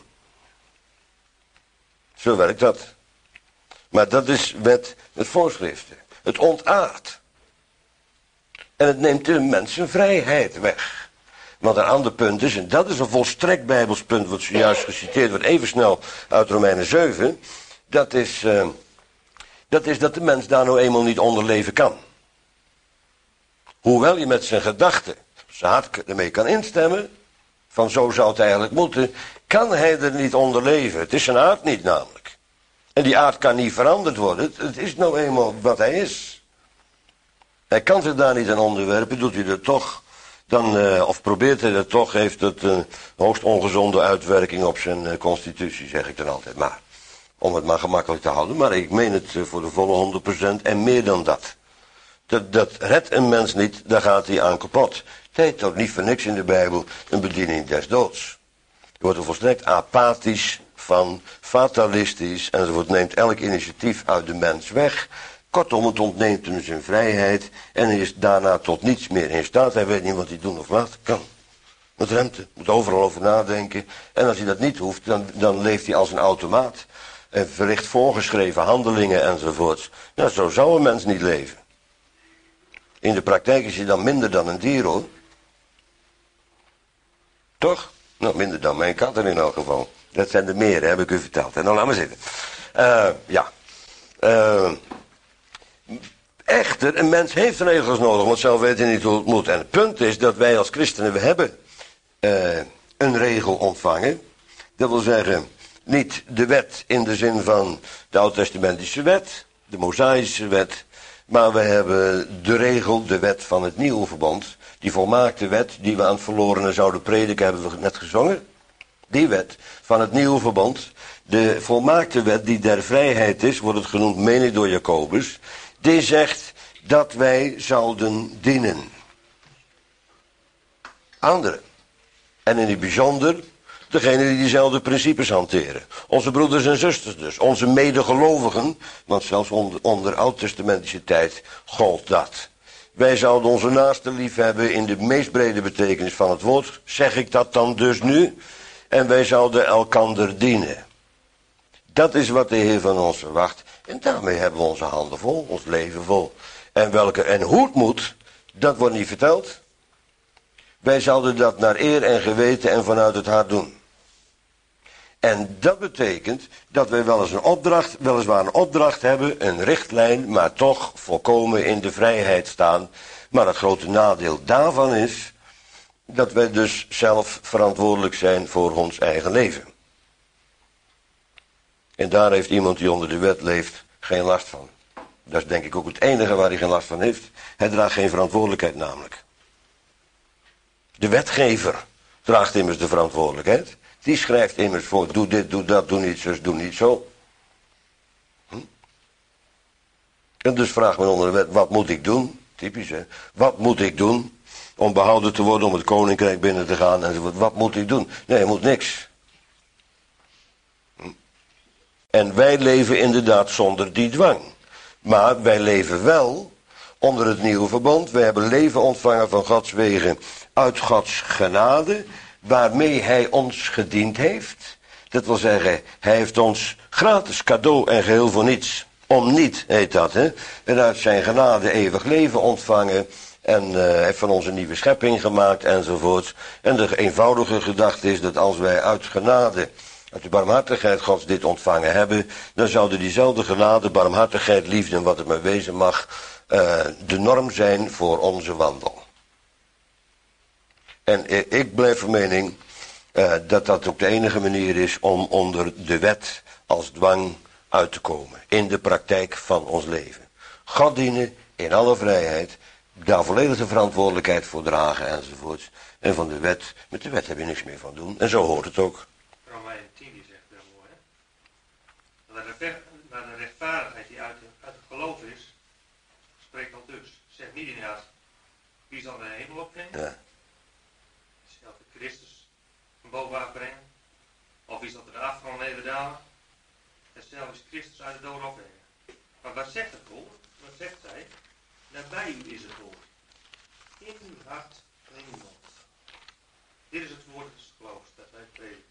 Zo werkt dat. Maar dat is wet met voorschriften. Het ontaardt. En het neemt de mensen vrijheid weg. Want een ander punt is, en dat is een volstrekt bijbels punt wat zojuist geciteerd wordt, even snel uit Romeinen zeven. Dat is, uh, dat is dat de mens daar nou eenmaal niet onder leven kan. Hoewel je met zijn gedachten, zijn hart ermee kan instemmen, van zo zou het eigenlijk moeten, kan hij er niet onder leven. Het is zijn aard niet namelijk. En die aard kan niet veranderd worden. Het, het is nou eenmaal wat hij is. Hij kan zich daar niet aan onderwerpen, doet hij dat toch, dan, uh, of probeert hij dat toch, heeft het een hoogst ongezonde uitwerking op zijn uh, constitutie, zeg ik dan altijd maar. Om het maar gemakkelijk te houden, maar ik meen het uh, voor de volle honderd procent en meer dan dat. Dat, dat redt een mens niet, daar gaat hij aan kapot. Het heet ook niet voor niks in de Bijbel een bediening des doods. Je wordt er volstrekt apathisch van, fatalistisch, enzovoort, neemt elk initiatief uit de mens weg. Kortom, het ontneemt hem zijn vrijheid en hij is daarna tot niets meer in staat. Hij weet niet wat hij doen of laten kan. Met rente, moet overal over nadenken. En als hij dat niet hoeft, dan, dan leeft hij als een automaat. En verricht voorgeschreven handelingen enzovoorts. Nou, zo zou een mens niet leven. In de praktijk is hij dan minder dan een dier, hoor. Toch? Nou, minder dan mijn katten in elk geval. Dat zijn er meer, heb ik u verteld. En dan laat maar zitten. Uh, ja. Uh, Echter, een mens heeft regels nodig, want zelf weet hij niet hoe het moet. En het punt is dat wij als christenen, we hebben uh, een regel ontvangen. Dat wil zeggen, niet de wet in de zin van de oud-testamentische wet, de Mosaïsche wet, maar we hebben de regel, de wet van het nieuwe verbond. Die volmaakte wet die we aan het verlorenen zouden prediken, hebben we net gezongen. Die wet van het nieuwe verbond, de volmaakte wet die der vrijheid is, wordt het genoemd, meen ik door Jacobus. Die zegt dat wij zouden dienen. Anderen. En in het bijzonder degenen die diezelfde principes hanteren. Onze broeders en zusters dus. Onze medegelovigen. Want zelfs onder, onder oud-testamentische tijd gold dat. Wij zouden onze naasten lief hebben in de meest brede betekenis van het woord. Zeg ik dat dan dus nu? En wij zouden elkander dienen. Dat is wat de Heer van ons verwacht. En daarmee hebben we onze handen vol, ons leven vol. En, welke, en hoe het moet, dat wordt niet verteld. Wij zouden dat naar eer en geweten en vanuit het hart doen. En dat betekent dat wij wel eens een opdracht, weliswaar een opdracht hebben, een richtlijn, maar toch volkomen in de vrijheid staan. Maar het grote nadeel daarvan is dat wij dus zelf verantwoordelijk zijn voor ons eigen leven. En daar heeft iemand die onder de wet leeft geen last van. Dat is denk ik ook het enige waar hij geen last van heeft. Hij draagt geen verantwoordelijkheid namelijk. De wetgever draagt immers de verantwoordelijkheid. Die schrijft immers voor, doe dit, doe dat, doe niet zus, doe niet zo. Hm? En dus vraagt men onder de wet, wat moet ik doen? Typisch hè. Wat moet ik doen om behouden te worden, om het koninkrijk binnen te gaan enzovoort. Wat moet ik doen? Nee, je moet niks. Hm? En wij leven inderdaad zonder die dwang. Maar wij leven wel onder het nieuwe verbond. Wij hebben leven ontvangen van Gods wegen uit Gods genade, waarmee hij ons gediend heeft. Dat wil zeggen, hij heeft ons gratis cadeau en geheel voor niets. Om niet, heet dat, hè. En uit zijn genade eeuwig leven ontvangen. En uh, heeft van ons een nieuwe schepping gemaakt enzovoort. En de eenvoudige gedachte is dat als wij uit genade, uit de barmhartigheid Gods dit ontvangen hebben, dan zouden diezelfde genade, barmhartigheid, liefde en wat het maar wezen mag, uh, de norm zijn voor onze wandel. En ik blijf van mening uh, dat dat ook de enige manier is om onder de wet als dwang uit te komen. In de praktijk van ons leven. God dienen in alle vrijheid. Daar volledig de verantwoordelijkheid voor dragen enzovoort. En van de wet, met de wet heb je niks meer van doen. En zo hoort het ook. Romeinen tien die zegt wel mooi hè. Maar de rechtvaardigheid die uit, uit het geloof is, spreekt al dus. Zeg niet inderdaad, wie zal de hemel opnemen? Ja. Zal de Christus van bovenaf brengen? Of wie zal de afgrond leven dalen? En zelf is Christus uit de dood opnemen. Maar wat zegt het woord? Wat zegt zij? Nabij u is het woord. In uw hart en in uw mond. Dit is het woord des geloofs dat wij prediken.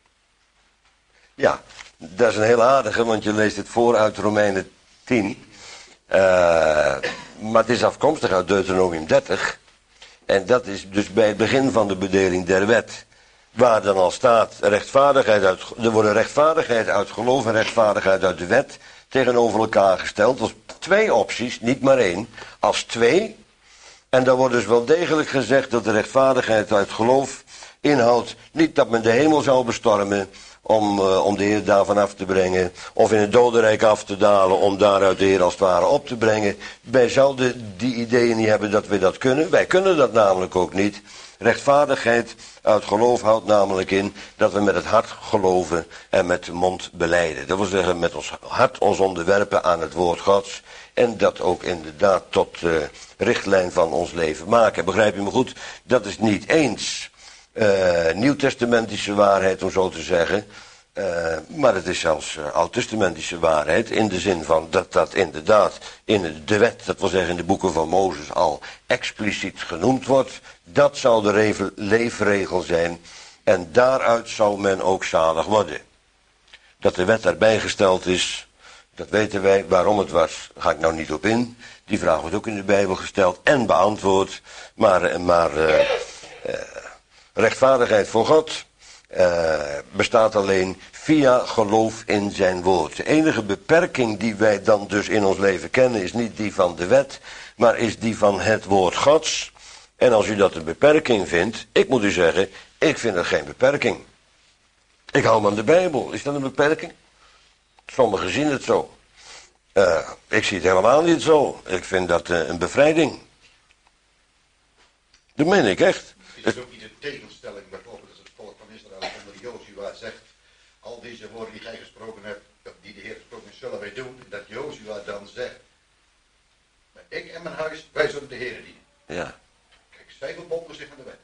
Ja, dat is een heel aardige, want je leest het voor uit Romeinen tien. Uh, maar het is afkomstig uit Deuteronomium dertig. En dat is dus bij het begin van de bedeling der wet. Waar dan al staat, rechtvaardigheid uit, er worden rechtvaardigheid uit geloof en rechtvaardigheid uit de wet tegenover elkaar gesteld. Als twee opties, niet maar één, als twee. En dan wordt dus wel degelijk gezegd dat de rechtvaardigheid uit geloof inhoudt niet dat men de hemel zou bestormen om, uh, om de Heer daarvan af te brengen, of in het dodenrijk af te dalen om daaruit de Heer als het ware op te brengen. Wij zouden die ideeën niet hebben dat we dat kunnen. Wij kunnen dat namelijk ook niet. Rechtvaardigheid uit geloof houdt namelijk in dat we met het hart geloven en met de mond belijden. Dat wil zeggen met ons hart ons onderwerpen aan het woord Gods en dat ook inderdaad tot uh, richtlijn van ons leven maken. Begrijp je me goed? Dat is niet eens uh, nieuwtestamentische waarheid om zo te zeggen, uh, maar het is zelfs uh, oud-testamentische waarheid in de zin van dat dat inderdaad in de wet, dat wil zeggen in de boeken van Mozes al expliciet genoemd wordt. Dat zal de leefregel zijn en daaruit zal men ook zalig worden. Dat de wet erbij gesteld is, dat weten wij. Waarom het was, ga ik nou niet op in. Die vraag wordt ook in de Bijbel gesteld en beantwoord. Maar, maar uh, uh, rechtvaardigheid voor God uh, bestaat alleen via geloof in zijn woord. De enige beperking die wij dan dus in ons leven kennen is niet die van de wet, maar is die van het woord Gods. En als u dat een beperking vindt, ik moet u zeggen, ik vind het geen beperking. Ik hou me aan de Bijbel. Is dat een beperking? Sommigen zien het zo. Uh, ik zie het helemaal niet zo. Ik vind dat uh, een bevrijding. Dat meen ik echt. Is het ook niet een tegenstelling bijvoorbeeld als het volk van Israël onder Jozua zegt, al deze woorden die gij gesproken hebt, die de Heer gesproken heeft, zullen wij doen, dat Jozua dan zegt, maar ik en mijn huis, wij zullen de Heer dienen. Ja. Kijk, zij verbonden zich aan de wet.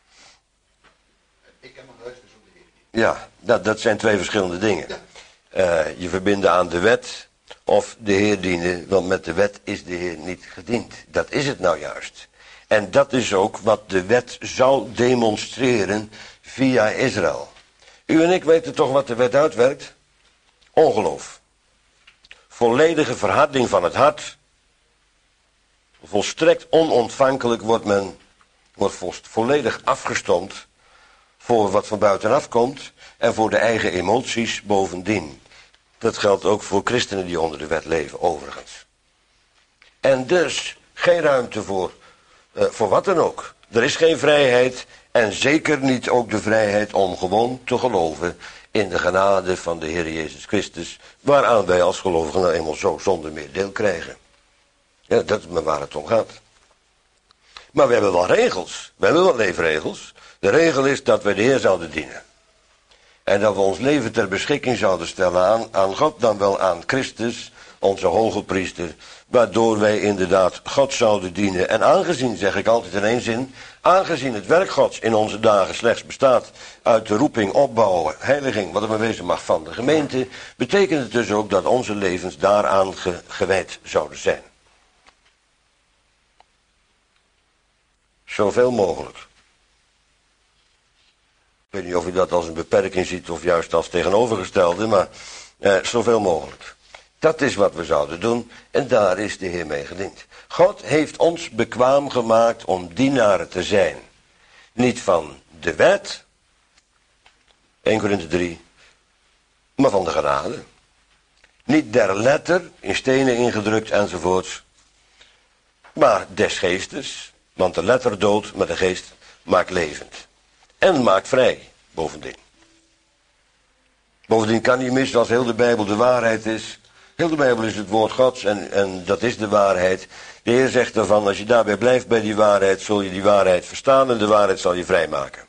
En ik en mijn huis, wij zullen de Heer dienen. Ja, dat, dat zijn twee verschillende dingen. Ja. Uh, je verbinden aan de wet of de Heer dienen, want met de wet is de Heer niet gediend. Dat is het nou juist. En dat is ook wat de wet zou demonstreren via Israël. U en ik weten toch wat de wet uitwerkt? Ongeloof. Volledige verharding van het hart. Volstrekt onontvankelijk wordt men wordt volledig afgestompt voor wat van buitenaf komt en voor de eigen emoties bovendien. Dat geldt ook voor christenen die onder de wet leven, overigens. En dus geen ruimte voor, uh, voor wat dan ook. Er is geen vrijheid en zeker niet ook de vrijheid om gewoon te geloven in de genade van de Heer Jezus Christus, waaraan wij als gelovigen nou eenmaal zo zonder meer deel krijgen. Ja, dat is maar waar het om gaat. Maar we hebben wel regels. We hebben wel leefregels. De regel is dat wij de Heer zouden dienen. En dat we ons leven ter beschikking zouden stellen aan, aan God, dan wel aan Christus, onze hoge priester, waardoor wij inderdaad God zouden dienen. En aangezien, zeg ik altijd in één zin, aangezien het werk Gods in onze dagen slechts bestaat uit de roeping, opbouwen, heiliging, wat er maar wezen mag van de gemeente, betekent het dus ook dat onze levens daaraan ge, gewijd zouden zijn. Zoveel mogelijk. Ik weet niet of u dat als een beperking ziet of juist als tegenovergestelde, maar eh, zoveel mogelijk. Dat is wat we zouden doen en daar is de Heer mee gediend. God heeft ons bekwaam gemaakt om dienaren te zijn. Niet van de wet, Eerste Korinthe drie, maar van de genade. Niet der letter, in stenen ingedrukt enzovoorts, maar des geestes, want de letter doodt, maar de geest maakt levend. En maakt vrij, bovendien. Bovendien kan niet mis als heel de Bijbel de waarheid is. Heel de Bijbel is het woord Gods en, en dat is de waarheid. De Heer zegt ervan, als je daarbij blijft bij die waarheid, zul je die waarheid verstaan en de waarheid zal je vrijmaken.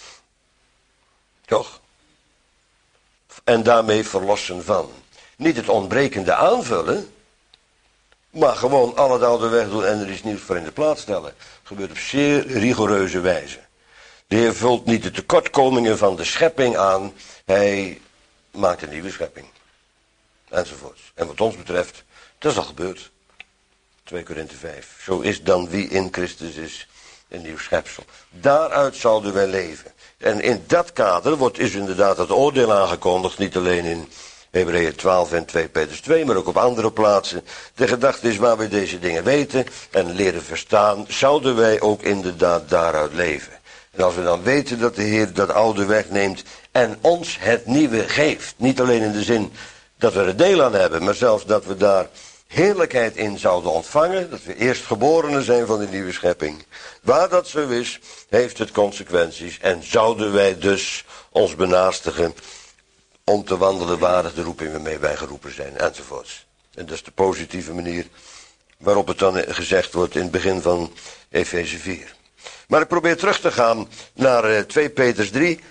Toch? En daarmee verlossen van. Niet het ontbrekende aanvullen, maar gewoon al het oude wegdoen en er iets nieuws voor in de plaats stellen. Dat gebeurt op zeer rigoureuze wijze. De Heer vult niet de tekortkomingen van de schepping aan. Hij maakt een nieuwe schepping. Enzovoorts. En wat ons betreft, dat is al gebeurd. Tweede Korinthe vijf. Zo is dan wie in Christus is een nieuw schepsel. Daaruit zouden wij leven. En in dat kader wordt is inderdaad het oordeel aangekondigd. Niet alleen in Hebreeën twaalf en twee Petrus twee, maar ook op andere plaatsen. De gedachte is waar wij deze dingen weten en leren verstaan, zouden wij ook inderdaad daaruit leven. En als we dan weten dat de Heer dat oude wegneemt en ons het nieuwe geeft. Niet alleen in de zin dat we er deel aan hebben, maar zelfs dat we daar heerlijkheid in zouden ontvangen. Dat we eerst geborenen zijn van die nieuwe schepping. Waar dat zo is, heeft het consequenties. En zouden wij dus ons benaastigen om te wandelen waardig de roeping waarmee wij geroepen zijn. Enzovoorts. En dat is de positieve manier waarop het dan gezegd wordt in het begin van Efeze vier. Maar ik probeer terug te gaan naar uh, twee Petrus drie.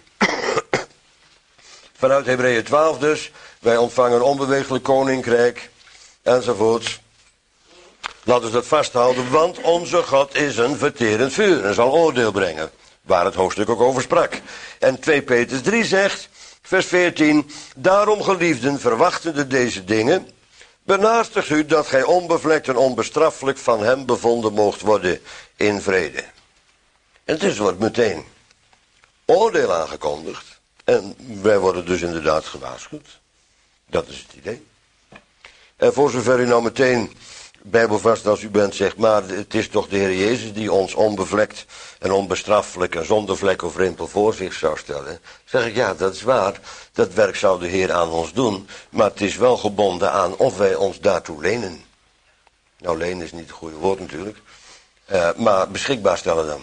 Vanuit Hebreeën twaalf dus. Wij ontvangen een onbeweeglijk koninkrijk. Enzovoorts. Laten we dat vasthouden. Want onze God is een verterend vuur. En zal oordeel brengen. Waar het hoofdstuk ook over sprak. En twee Petrus drie zegt. Vers veertien. Daarom geliefden verwachtende deze dingen. Benaastigt u dat gij onbevlekt en onbestraffelijk van hem bevonden moogt worden in vrede. En dus wordt meteen oordeel aangekondigd. En wij worden dus inderdaad gewaarschuwd. Dat is het idee. En voor zover u nou meteen bijbelvast als u bent, zegt, maar het is toch de Heer Jezus die ons onbevlekt en onbestraffelijk en zonder vlek of rimpel voor zich zou stellen. Zeg ik, ja, dat is waar. Dat werk zou de Heer aan ons doen, maar het is wel gebonden aan of wij ons daartoe lenen. Nou, lenen is niet het goede woord natuurlijk, uh, maar beschikbaar stellen dan.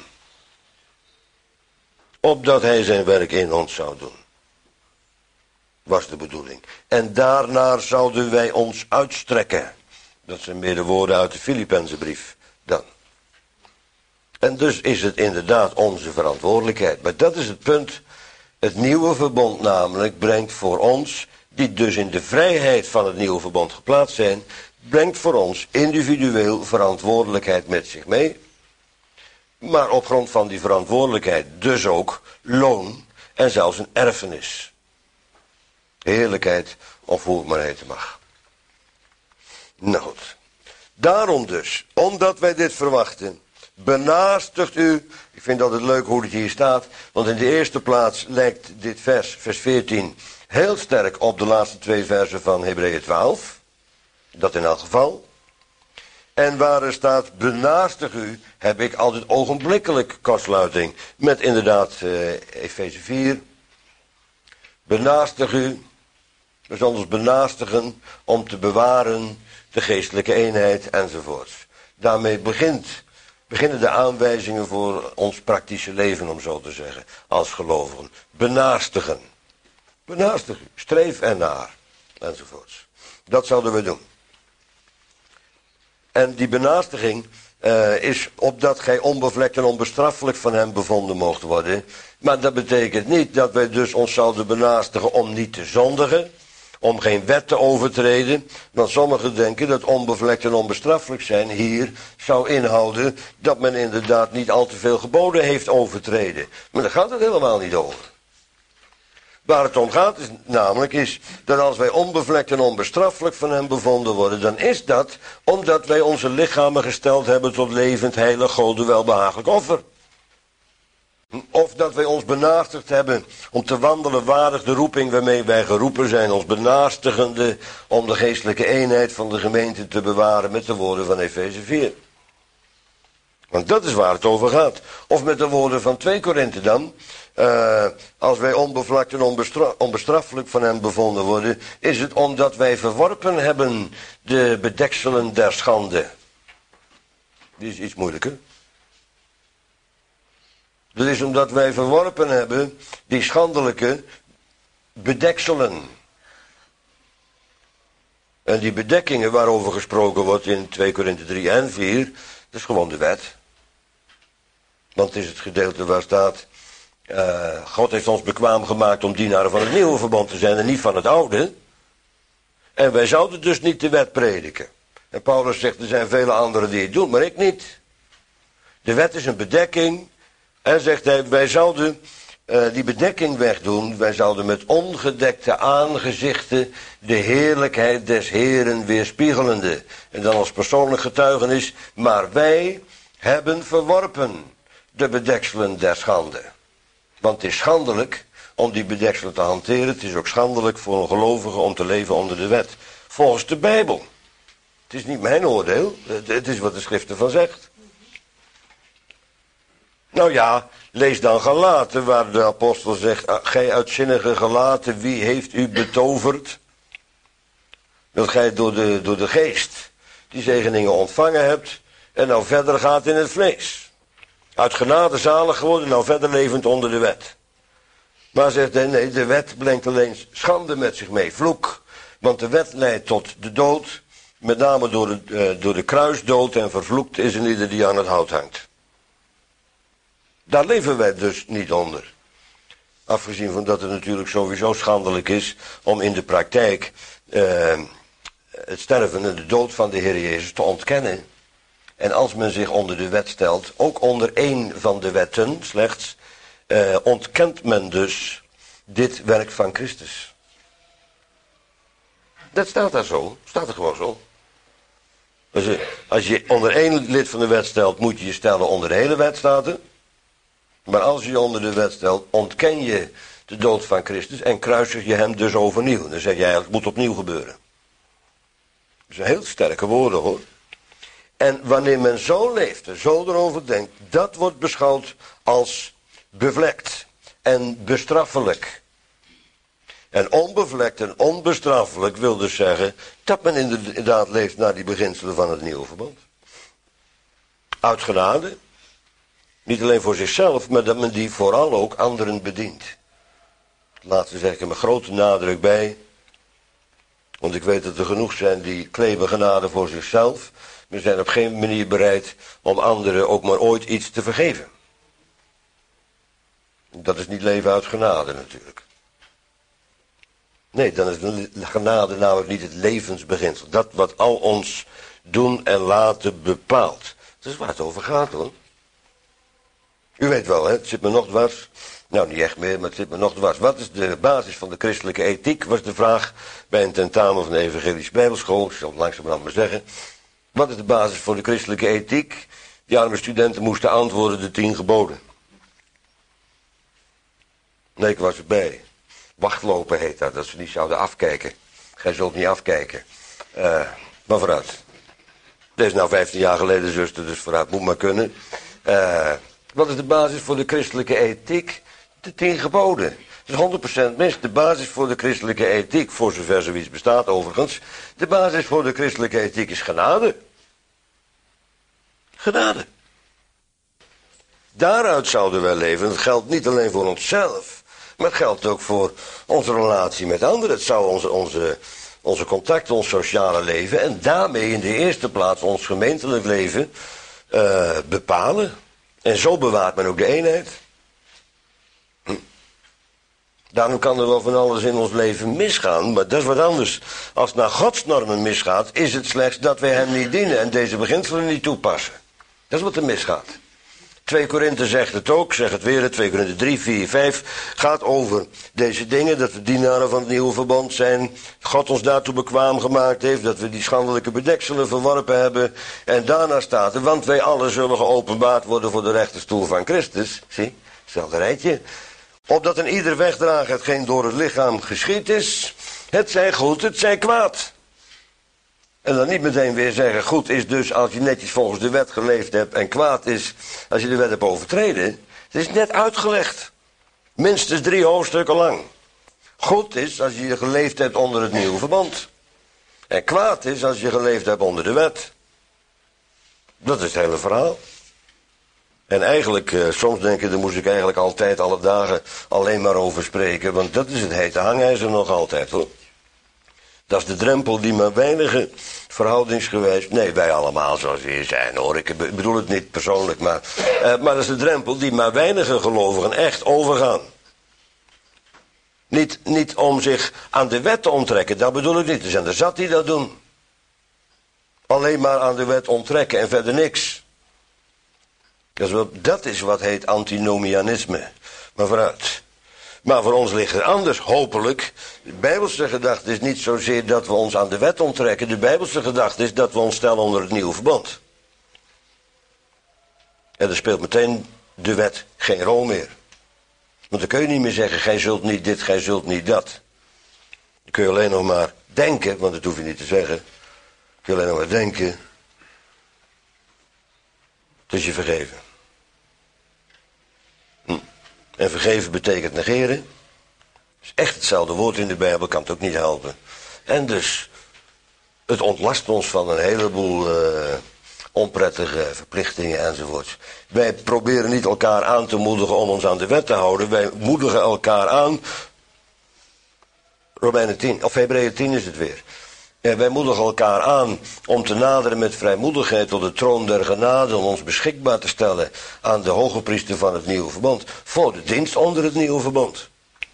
Opdat hij zijn werk in ons zou doen. Was de bedoeling. En daarnaar zouden wij ons uitstrekken. Dat zijn meer de woorden uit de Filippenzenbrief dan. En dus is het inderdaad onze verantwoordelijkheid. Maar dat is het punt. Het nieuwe verbond namelijk brengt voor ons, die dus in de vrijheid van het nieuwe verbond geplaatst zijn, brengt voor ons individueel verantwoordelijkheid met zich mee. Maar op grond van die verantwoordelijkheid dus ook loon en zelfs een erfenis. Heerlijkheid of hoe het maar heten mag. Nou goed. Daarom dus, omdat wij dit verwachten, benaastigt u. Ik vind dat het leuk hoe het hier staat, want in de eerste plaats lijkt dit vers, vers veertien, heel sterk op de laatste twee versen van Hebreeën twaalf. Dat in elk geval. En waar er staat, benaastig u, heb ik altijd ogenblikkelijk kortsluiting. Met inderdaad uh, Efeze vier. Benaastig u. We zullen ons benaastigen om te bewaren de geestelijke eenheid enzovoort. Daarmee begint, beginnen de aanwijzingen voor ons praktische leven, om zo te zeggen, als gelovigen. Benaastigen. Benaastig u. Streef ernaar. Enzovoort. Dat zouden we doen. En die benaastiging uh, is opdat gij onbevlekt en onbestraffelijk van hem bevonden mocht worden. Maar dat betekent niet dat wij dus ons zouden benaastigen om niet te zondigen. Om geen wet te overtreden. Want sommigen denken dat onbevlekt en onbestraffelijk zijn hier zou inhouden dat men inderdaad niet al te veel geboden heeft overtreden. Maar daar gaat het helemaal niet over. Waar het om gaat is namelijk is dat als wij onbevlekt en onbestraffelijk van hem bevonden worden, dan is dat omdat wij onze lichamen gesteld hebben tot levend, heilig, Gode welbehagelijk offer. Of dat wij ons benaastigd hebben om te wandelen waardig de roeping waarmee wij geroepen zijn, ons benaastigende om de geestelijke eenheid van de gemeente te bewaren met de woorden van Efeze vier. Want dat is waar het over gaat. Of met de woorden van twee Korinthe dan. Uh, als wij onbevlakt en onbestra- onbestraffelijk van hem bevonden worden, is het omdat wij verworpen hebben de bedekselen der schande. Die is iets moeilijker. Dat is omdat wij verworpen hebben die schandelijke bedekselen. En die bedekkingen waarover gesproken wordt in twee Korinthe drie en vier, dat is gewoon de wet. Want het is het gedeelte waar staat, uh, God heeft ons bekwaam gemaakt om dienaren van het nieuwe verbond te zijn en niet van het oude. En wij zouden dus niet de wet prediken. En Paulus zegt, er zijn vele anderen die het doen, maar ik niet. De wet is een bedekking. En zegt hij, wij zouden uh, die bedekking wegdoen. Wij zouden met ongedekte aangezichten de heerlijkheid des Heeren weerspiegelende. En dan als persoonlijk getuigenis, maar wij hebben verworpen de bedekselen der schande. Want het is schandelijk om die bedekselen te hanteren. Het is ook schandelijk voor een gelovige om te leven onder de wet. Volgens de Bijbel. Het is niet mijn oordeel. Het is wat de schrift ervan zegt. Nou ja, lees dan Galaten, waar de apostel zegt, gij uitzinnige Galaten, wie heeft u betoverd? Dat gij door de, door de geest die zegeningen ontvangen hebt en nou verder gaat in het vlees. Uit genade zalig geworden, nou verder levend onder de wet. Maar zegt hij, nee, de wet brengt alleen schande met zich mee, vloek. Want de wet leidt tot de dood, met name door de, uh, door de kruisdood en vervloekt is een ieder die aan het hout hangt. Daar leven wij dus niet onder. Afgezien van dat het natuurlijk sowieso schandelijk is om in de praktijk uh, het sterven en de dood van de Heer Jezus te ontkennen. En als men zich onder de wet stelt, ook onder één van de wetten slechts, uh, ontkent men dus dit werk van Christus. Dat staat daar zo, staat er gewoon zo. Als je, als je onder één lid van de wet stelt, moet je je stellen onder de hele wet, staat er. Maar als je je onder de wet stelt, ontken je de dood van Christus en kruisig je hem dus overnieuw. Dan zeg je eigenlijk, het moet opnieuw gebeuren. Dat zijn heel sterke woorden hoor. En wanneer men zo leeft en zo erover denkt, dat wordt beschouwd als bevlekt en bestraffelijk. En onbevlekt en onbestraffelijk wil dus zeggen dat men inderdaad leeft naar die beginselen van het nieuwe verbond. Uit genade. Niet alleen voor zichzelf, maar dat men die vooral ook anderen bedient. Laten we zeggen met grote nadruk bij. Want ik weet dat er genoeg zijn die claimen genade voor zichzelf. Maar zijn op geen manier bereid om anderen ook maar ooit iets te vergeven. Dat is niet leven uit genade natuurlijk. Nee, dan is de genade namelijk niet het levensbeginsel. Dat wat al ons doen en laten bepaalt. Dat is waar het over gaat hoor. U weet wel, hè? Het zit me nog dwars. Nou, niet echt meer, maar het zit me nog dwars. Wat is de basis van de christelijke ethiek? Was de vraag bij een tentamen van de Evangelische Bijbelschool. Ik zal het langzamerhand maar zeggen. Wat is de basis voor de christelijke ethiek? Die arme studenten moesten antwoorden de tien geboden. Nee, ik was erbij. Wachtlopen heet dat, dat ze niet zouden afkijken. Gij zult niet afkijken. Uh, maar vooruit. Dit is nou vijftien jaar geleden, zuster, dus vooruit moet maar kunnen. Uh, wat is de basis voor de christelijke ethiek? De tien geboden. Dat is honderd procent mis. De basis voor de christelijke ethiek, voor zover zoiets bestaat overigens. De basis voor de christelijke ethiek is genade. Genade. Daaruit zouden wij leven. Dat geldt niet alleen voor onszelf. Maar het geldt ook voor onze relatie met anderen. Het zou onze, onze, onze contact, ons sociale leven en daarmee in de eerste plaats ons gemeentelijk leven uh, bepalen. En zo bewaart men ook de eenheid. Hm. Daarom kan er wel van alles in ons leven misgaan, maar dat is wat anders. Als het naar Gods normen misgaat, is het slechts dat wij hem niet dienen en deze beginselen niet toepassen. Dat is wat er misgaat. twee Korinthe zegt het ook, zeg het weer, twee Korinthe drie, vier, vijf, gaat over deze dingen, dat we dienaren van het nieuwe verbond zijn, God ons daartoe bekwaam gemaakt heeft, dat we die schandelijke bedekselen verworpen hebben, en daarna staat er, want wij allen zullen geopenbaard worden voor de rechterstoel van Christus, zie, hetzelfde rijtje, opdat een ieder wegdraagt hetgeen door het lichaam geschied is, het zij goed, het zij kwaad. En dan niet meteen weer zeggen, goed is dus als je netjes volgens de wet geleefd hebt en kwaad is als je de wet hebt overtreden. Het is net uitgelegd. Minstens drie hoofdstukken lang. Goed is als je geleefd hebt onder het nieuwe verbond. En kwaad is als je geleefd hebt onder de wet. Dat is het hele verhaal. En eigenlijk, eh, soms denk ik, daar moest ik eigenlijk altijd alle dagen alleen maar over spreken. Want dat is het hete hangijzer nog altijd hoor. Dat is de drempel die maar weinigen verhoudingsgewijs, nee wij allemaal zoals we hier zijn hoor, ik bedoel het niet persoonlijk, maar, uh, maar dat is de drempel die maar weinigen gelovigen echt overgaan. Niet, niet om zich aan de wet te onttrekken, dat bedoel ik niet, er zijn er zat die dat doen. Alleen maar aan de wet onttrekken en verder niks. Dat is, wel, dat is wat heet antinomianisme, maar vooruit. Maar voor ons ligt het anders, hopelijk. De Bijbelse gedachte is niet zozeer dat we ons aan de wet onttrekken. De Bijbelse gedachte is dat we ons stellen onder het nieuwe verbond. En dan speelt meteen de wet geen rol meer. Want dan kun je niet meer zeggen, gij zult niet dit, gij zult niet dat. Dan kun je alleen nog maar denken, want dat hoef je niet te zeggen. Dan kun je alleen nog maar denken. Het is je vergeven. Hm. En vergeven betekent negeren. Dat is echt hetzelfde woord in de Bijbel, kan het ook niet helpen. En dus, het ontlast ons van een heleboel uh, onprettige verplichtingen enzovoorts. Wij proberen niet elkaar aan te moedigen om ons aan de wet te houden. Wij moedigen elkaar aan. Romeinen tien, of Hebreeën tien is het weer. En wij moedigen elkaar aan om te naderen met vrijmoedigheid tot de troon der genade, om ons beschikbaar te stellen aan de hoge priester van het nieuwe verbond, voor de dienst onder het nieuwe verbond.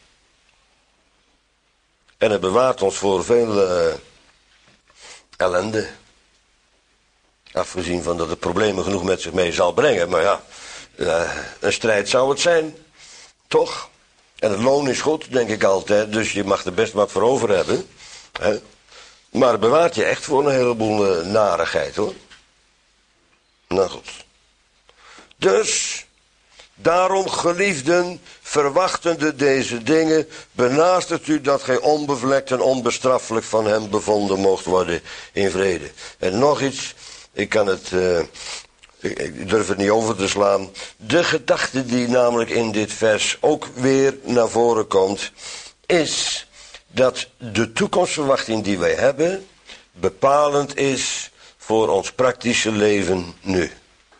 En het bewaart ons voor veel uh, ellende. Afgezien van dat het problemen genoeg met zich mee zal brengen, maar ja, uh, een strijd zou het zijn, toch? En het loon is goed, denk ik altijd, dus je mag er best wat voor over hebben, hè? Maar het bewaart je echt voor een heleboel uh, narigheid, hoor. Nou goed. Dus, daarom geliefden, verwachtende deze dingen, benaastert u dat gij onbevlekt en onbestraffelijk van hem bevonden mocht worden in vrede. En nog iets, ik kan het, uh, ik, ik durf het niet over te slaan. De gedachte die namelijk in dit vers ook weer naar voren komt, is dat de toekomstverwachting die wij hebben bepalend is voor ons praktische leven nu.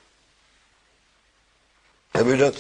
Hebben u dat?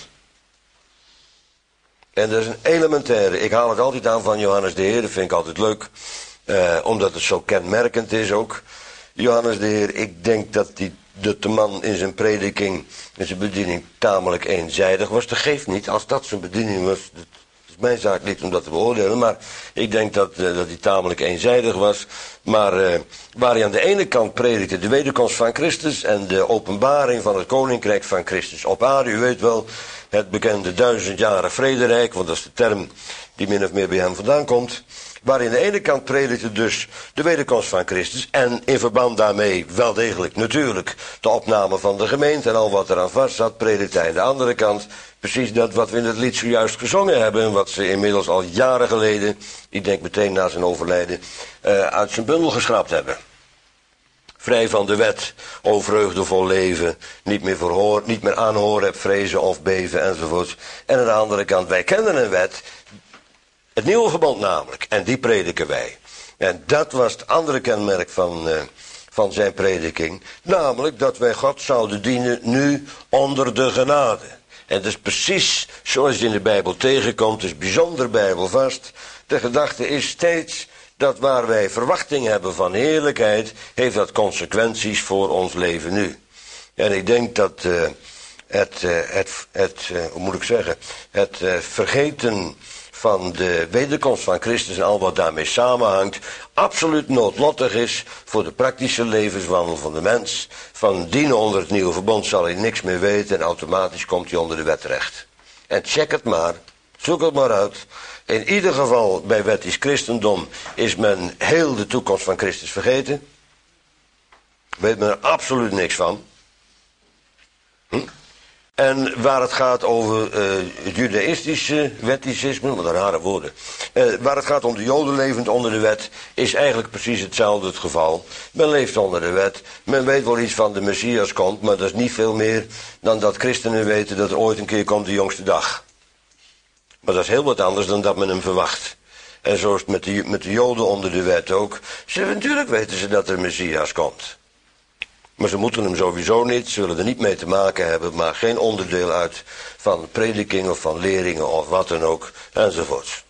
En dat is een elementaire. Ik haal het altijd aan van Johannes de Heer. Dat vind ik altijd leuk. Uh, omdat het zo kenmerkend is ook. Johannes de Heer, ik denk dat die, dat de man in zijn prediking, in zijn bediening tamelijk eenzijdig was. Dat geeft niet. Als dat zijn bediening was, dat is mijn zaak niet om dat te beoordelen. Maar ik denk dat, uh, dat hij tamelijk eenzijdig was. Maar uh, waar hij aan de ene kant predikte de wederkomst van Christus en de openbaring van het koninkrijk van Christus op aarde. U weet wel, het bekende duizendjarig vrederijk, want dat is de term die min of meer bij hem vandaan komt. Waar hij aan de ene kant predikte dus de wederkomst van Christus en in verband daarmee wel degelijk natuurlijk de opname van de gemeente en al wat eraan vast zat, predikte hij aan de andere kant precies dat wat we in het lied zojuist gezongen hebben en wat ze inmiddels al jaren geleden, ik denk meteen na zijn overlijden, uh, uit zijn bundel geschrapt hebben. Vrij van de wet, o vreugdevol leven, niet meer verhoor, niet meer aanhoren heb vrezen of beven enzovoort. En aan de andere kant, wij kennen een wet, het nieuwe verbond namelijk, en die prediken wij. En dat was het andere kenmerk van, uh, van zijn prediking, namelijk dat wij God zouden dienen nu onder de genade. En dat is precies zoals je in de Bijbel tegenkomt, is bijzonder bijbelvast. De gedachte is steeds dat waar wij verwachting hebben van heerlijkheid, heeft dat consequenties voor ons leven nu. En ik denk dat uh, het, uh, het, het uh, hoe moet ik zeggen, het uh, vergeten van de wederkomst van Christus en al wat daarmee samenhangt, absoluut noodlottig is voor de praktische levenswandel van de mens. Van dienen onder het nieuwe verbond zal hij niks meer weten en automatisch komt hij onder de wet terecht. En check het maar, zoek het maar uit. In ieder geval bij wettisch christendom is men heel de toekomst van Christus vergeten. Weet men er absoluut niks van. Hm? En waar het gaat over uh, het judaïstische wetticisme, wat een rare woorden. Uh, waar het gaat om de joden levend onder de wet, is eigenlijk precies hetzelfde het geval. Men leeft onder de wet, men weet wel iets van de Messias komt, maar dat is niet veel meer dan dat christenen weten dat er ooit een keer komt de jongste dag. Maar dat is heel wat anders dan dat men hem verwacht. En zo is het met de, met de joden onder de wet ook. Ze, natuurlijk weten ze dat er een Messias komt. Maar ze moeten hem sowieso niet, ze willen er niet mee te maken hebben, maar geen onderdeel uit van prediking of van leringen of wat dan ook, enzovoorts.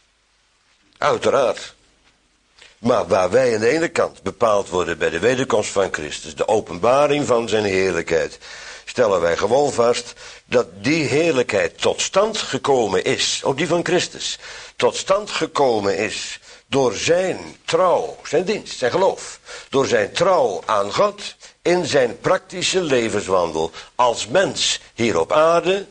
Uiteraard. Maar waar wij aan de ene kant bepaald worden bij de wederkomst van Christus, de openbaring van zijn heerlijkheid, stellen wij gewoon vast dat die heerlijkheid tot stand gekomen is, ook die van Christus, tot stand gekomen is door zijn trouw, zijn dienst, zijn geloof, door zijn trouw aan God in zijn praktische levenswandel als mens hier op aarde.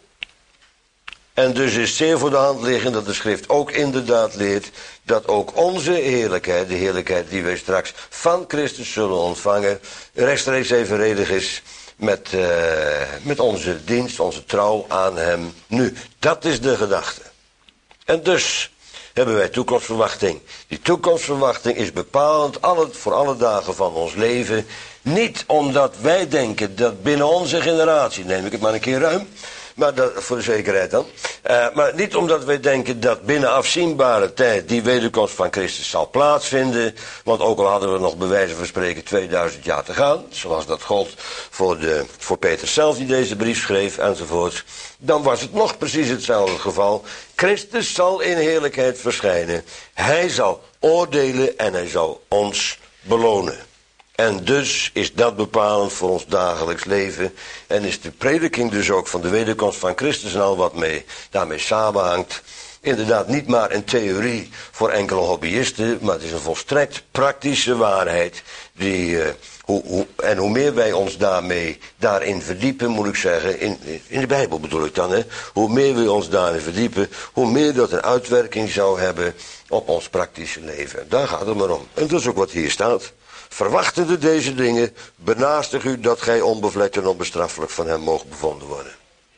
En dus is zeer voor de hand liggend dat de schrift ook inderdaad leert dat ook onze heerlijkheid, de heerlijkheid die wij straks van Christus zullen ontvangen, rechtstreeks evenredig is met, uh, met onze dienst, onze trouw aan hem nu. Dat is de gedachte. En dus hebben wij toekomstverwachting. Die toekomstverwachting is bepalend alle, voor alle dagen van ons leven. Niet omdat wij denken dat binnen onze generatie, neem ik het maar een keer ruim, maar dat, voor de zekerheid dan. Uh, maar niet omdat wij denken dat binnen afzienbare tijd die wederkomst van Christus zal plaatsvinden. Want ook al hadden we nog bij wijze van spreken tweeduizend jaar te gaan, zoals dat gold voor, de, voor Peter zelf die deze brief schreef enzovoort. Dan was het nog precies hetzelfde geval. Christus zal in heerlijkheid verschijnen. Hij zal oordelen en hij zal ons belonen. En dus is dat bepalend voor ons dagelijks leven. En is de prediking dus ook van de wederkomst van Christus en al wat mee, daarmee samenhangt. Inderdaad niet maar een theorie voor enkele hobbyisten, maar het is een volstrekt praktische waarheid. Die, uh, hoe, hoe, en hoe meer wij ons daarmee, daarin verdiepen, moet ik zeggen, in, in de Bijbel bedoel ik dan, hè, hoe meer we ons daarin verdiepen, hoe meer dat een uitwerking zou hebben op ons praktische leven. Daar gaat het maar om. En dat is ook wat hier staat. Verwachtende deze dingen, benaastig u dat gij onbevlekt en onbestraffelijk van hem moogt bevonden worden.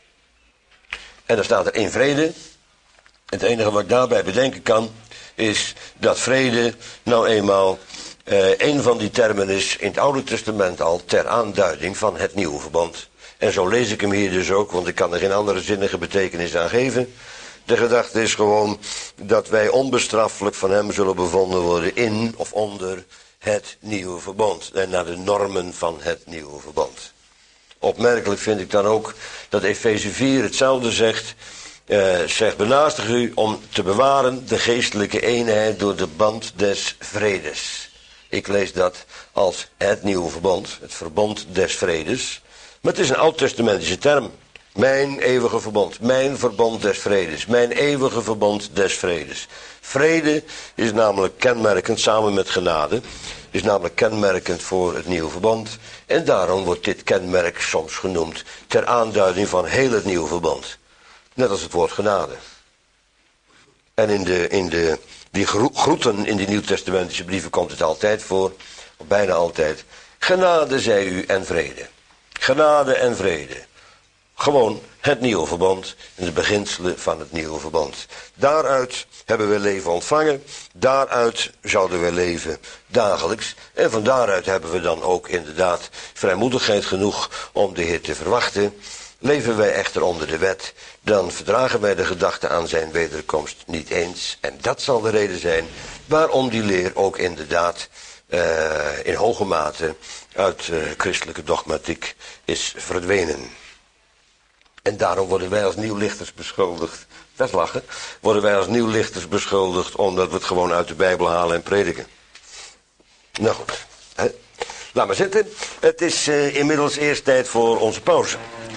En dan staat er in vrede. Het enige wat ik daarbij bedenken kan, is dat vrede nou eenmaal Uh, een van die termen is in het Oude Testament al ter aanduiding van het Nieuwe Verbond. En zo lees ik hem hier dus ook, want ik kan er geen andere zinnige betekenis aan geven. De gedachte is gewoon dat wij onbestraffelijk van hem zullen bevonden worden in of onder het Nieuwe Verbond. En naar de normen van het Nieuwe Verbond. Opmerkelijk vind ik dan ook dat Efeze vier hetzelfde zegt. Uh, zegt, benaastig u om te bewaren de geestelijke eenheid door de band des vredes. Ik lees dat als het Nieuwe Verbond, het verbond des vredes. Maar het is een oud-testamentische term. Mijn eeuwige verbond, mijn verbond des vredes, mijn eeuwige verbond des vredes. Vrede is namelijk kenmerkend, samen met genade, is namelijk kenmerkend voor het Nieuwe Verbond. En daarom wordt dit kenmerk soms genoemd ter aanduiding van heel het Nieuwe Verbond. Net als het woord genade. En in, de, in de, die groeten in die Nieuwtestamentische brieven komt het altijd voor, of bijna altijd. Genade zij u en vrede. Genade en vrede. Gewoon het Nieuwe Verbond en de beginselen van het Nieuwe Verbond. Daaruit hebben we leven ontvangen. Daaruit zouden we leven dagelijks. En van daaruit hebben we dan ook inderdaad vrijmoedigheid genoeg om de Heer te verwachten. Leven wij echter onder de wet, dan verdragen wij de gedachte aan zijn wederkomst niet eens. En dat zal de reden zijn waarom die leer ook inderdaad uh, in hoge mate uit uh, christelijke dogmatiek is verdwenen. En daarom worden wij als nieuwlichters beschuldigd, dat lachen, worden wij als nieuwlichters beschuldigd omdat we het gewoon uit de Bijbel halen en prediken. Nou goed, hè? Laat maar zitten. Het is uh, inmiddels eerst tijd voor onze pauze.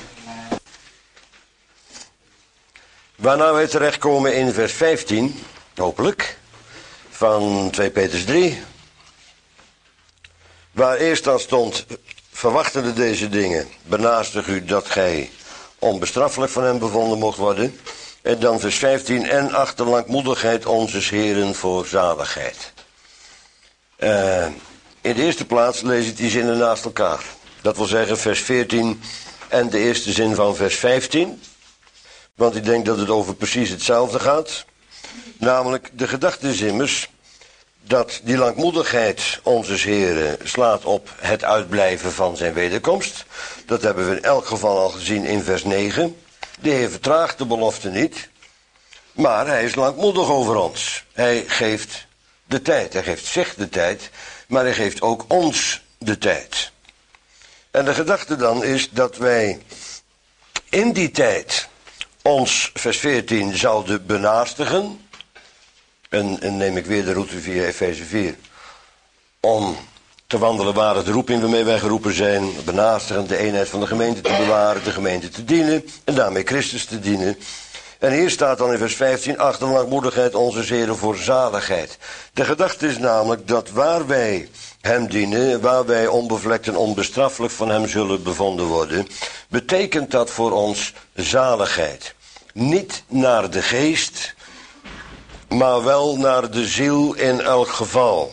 Waarna wij terechtkomen in vers vijftien, hopelijk, van twee Petrus drie. Waar eerst dan stond, verwachtende deze dingen, benaastig u dat gij onbestraffelijk van hem bevonden mocht worden. En dan vers vijftien, en achter langmoedigheid onzes Heren voor zaligheid. Uh, in de eerste plaats lees ik die zinnen naast elkaar. Dat wil zeggen vers veertien en de eerste zin van vers vijftien. Want ik denk dat het over precies hetzelfde gaat. Namelijk, de gedachte is immers dat die langmoedigheid onzes Heren slaat op het uitblijven van zijn wederkomst. Dat hebben we in elk geval al gezien in vers negen. De Heer vertraagt de belofte niet, maar hij is langmoedig over ons. Hij geeft de tijd, hij geeft zich de tijd, maar hij geeft ook ons de tijd. En de gedachte dan is dat wij in die tijd ons, vers veertien, zouden benaastigen. En, en neem ik weer de route via Efeze vier. Om te wandelen waar de roeping waarmee wij geroepen zijn. Benaastigen, de eenheid van de gemeente te bewaren, de gemeente te dienen. En daarmee Christus te dienen. En hier staat dan in vers vijftien, achter langmoedigheid onze Heren voor zaligheid. De gedachte is namelijk dat waar wij hem dienen, waar wij onbevlekt en onbestraffelijk van hem zullen bevonden worden, betekent dat voor ons zaligheid. Niet naar de geest, maar wel naar de ziel in elk geval.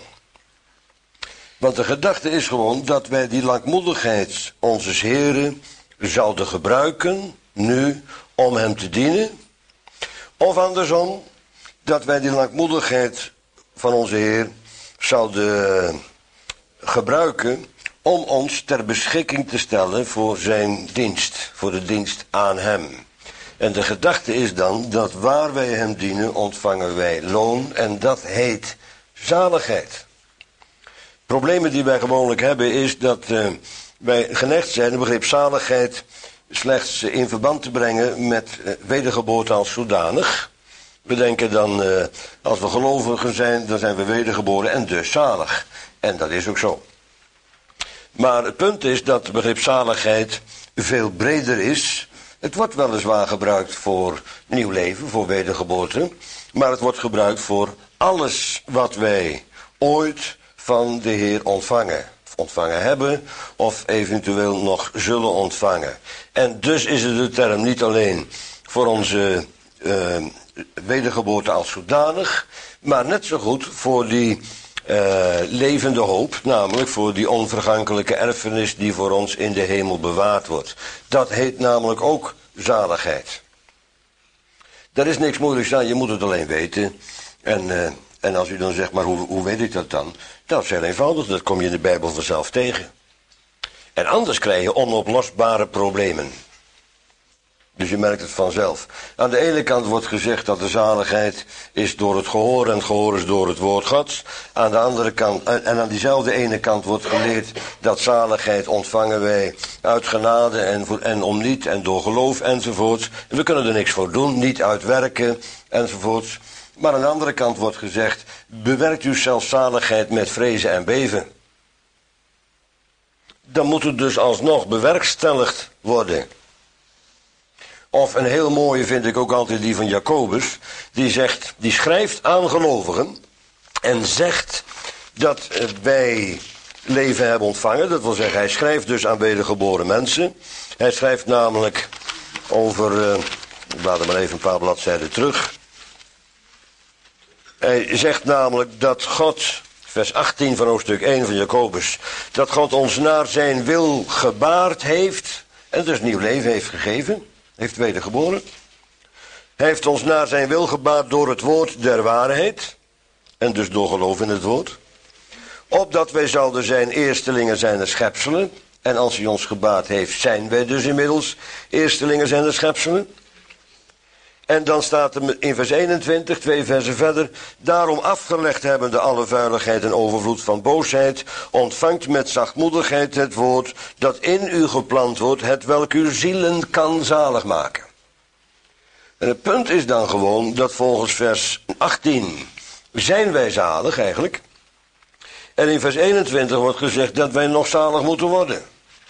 Want de gedachte is gewoon dat wij die langmoedigheid onzes Heren zouden gebruiken, nu, om hem te dienen. Of andersom, dat wij die langmoedigheid van onze Heer zouden gebruiken om ons ter beschikking te stellen voor zijn dienst, voor de dienst aan hem. En de gedachte is dan dat waar wij hem dienen, ontvangen wij loon en dat heet zaligheid. Problemen die wij gewoonlijk hebben is dat uh, wij geneigd zijn het begrip zaligheid slechts in verband te brengen met uh, wedergeboorte als zodanig. We denken dan, uh, als we gelovigen zijn, dan zijn we wedergeboren en dus zalig. En dat is ook zo. Maar het punt is dat het begrip zaligheid veel breder is. Het wordt weliswaar gebruikt voor nieuw leven, voor wedergeboorte. Maar het wordt gebruikt voor alles wat wij ooit van de Heer ontvangen. Ontvangen hebben of eventueel nog zullen ontvangen. En dus is het de term niet alleen voor onze uh, wedergeboorte als zodanig, maar net zo goed voor die uh, levende hoop, namelijk voor die onvergankelijke erfenis die voor ons in de hemel bewaard wordt. Dat heet namelijk ook zaligheid. Daar is niks moeilijks aan, je moet het alleen weten. En uh, En als u dan zegt, maar hoe, hoe weet ik dat dan? Dat is heel eenvoudig, dat kom je in de Bijbel vanzelf tegen. En anders krijg je onoplosbare problemen. Dus je merkt het vanzelf. Aan de ene kant wordt gezegd dat de zaligheid is door het gehoor en het gehoor is door het woord Gods. Aan de andere kant, en aan diezelfde ene kant wordt geleerd dat zaligheid ontvangen wij uit genade en, voor, en om niet en door geloof enzovoorts. En we kunnen er niks voor doen, niet uit werken enzovoorts. Maar aan de andere kant wordt gezegd, bewerkt uw zelfzaligheid met vrezen en beven. Dan moet het dus alsnog bewerkstelligd worden. Of een heel mooie vind ik ook altijd die van Jacobus. Die zegt, die schrijft aan gelovigen en zegt dat wij leven hebben ontvangen. Dat wil zeggen, hij schrijft dus aan wedergeboren mensen. Hij schrijft namelijk over, uh, ik laat er maar even een paar bladzijden terug. Hij zegt namelijk dat God, vers achttien van hoofdstuk één van Jacobus, dat God ons naar zijn wil gebaard heeft en dus nieuw leven heeft gegeven. Heeft wedergeboren. Hij heeft ons naar zijn wil gebaard door het woord der waarheid. En dus door geloof in het woord. Opdat wij zouden zijn eerstelingen zijn de schepselen. En als hij ons gebaard heeft, zijn wij dus inmiddels eerstelingen zijn de schepselen. En dan staat er in vers eenentwintig, twee versen verder. Daarom afgelegd hebbende alle vuiligheid en overvloed van boosheid, ontvangt met zachtmoedigheid het woord dat in u geplant wordt, het welk uw zielen kan zalig maken. En het punt is dan gewoon dat volgens vers achttien zijn wij zalig eigenlijk. En in vers eenentwintig wordt gezegd dat wij nog zalig moeten worden.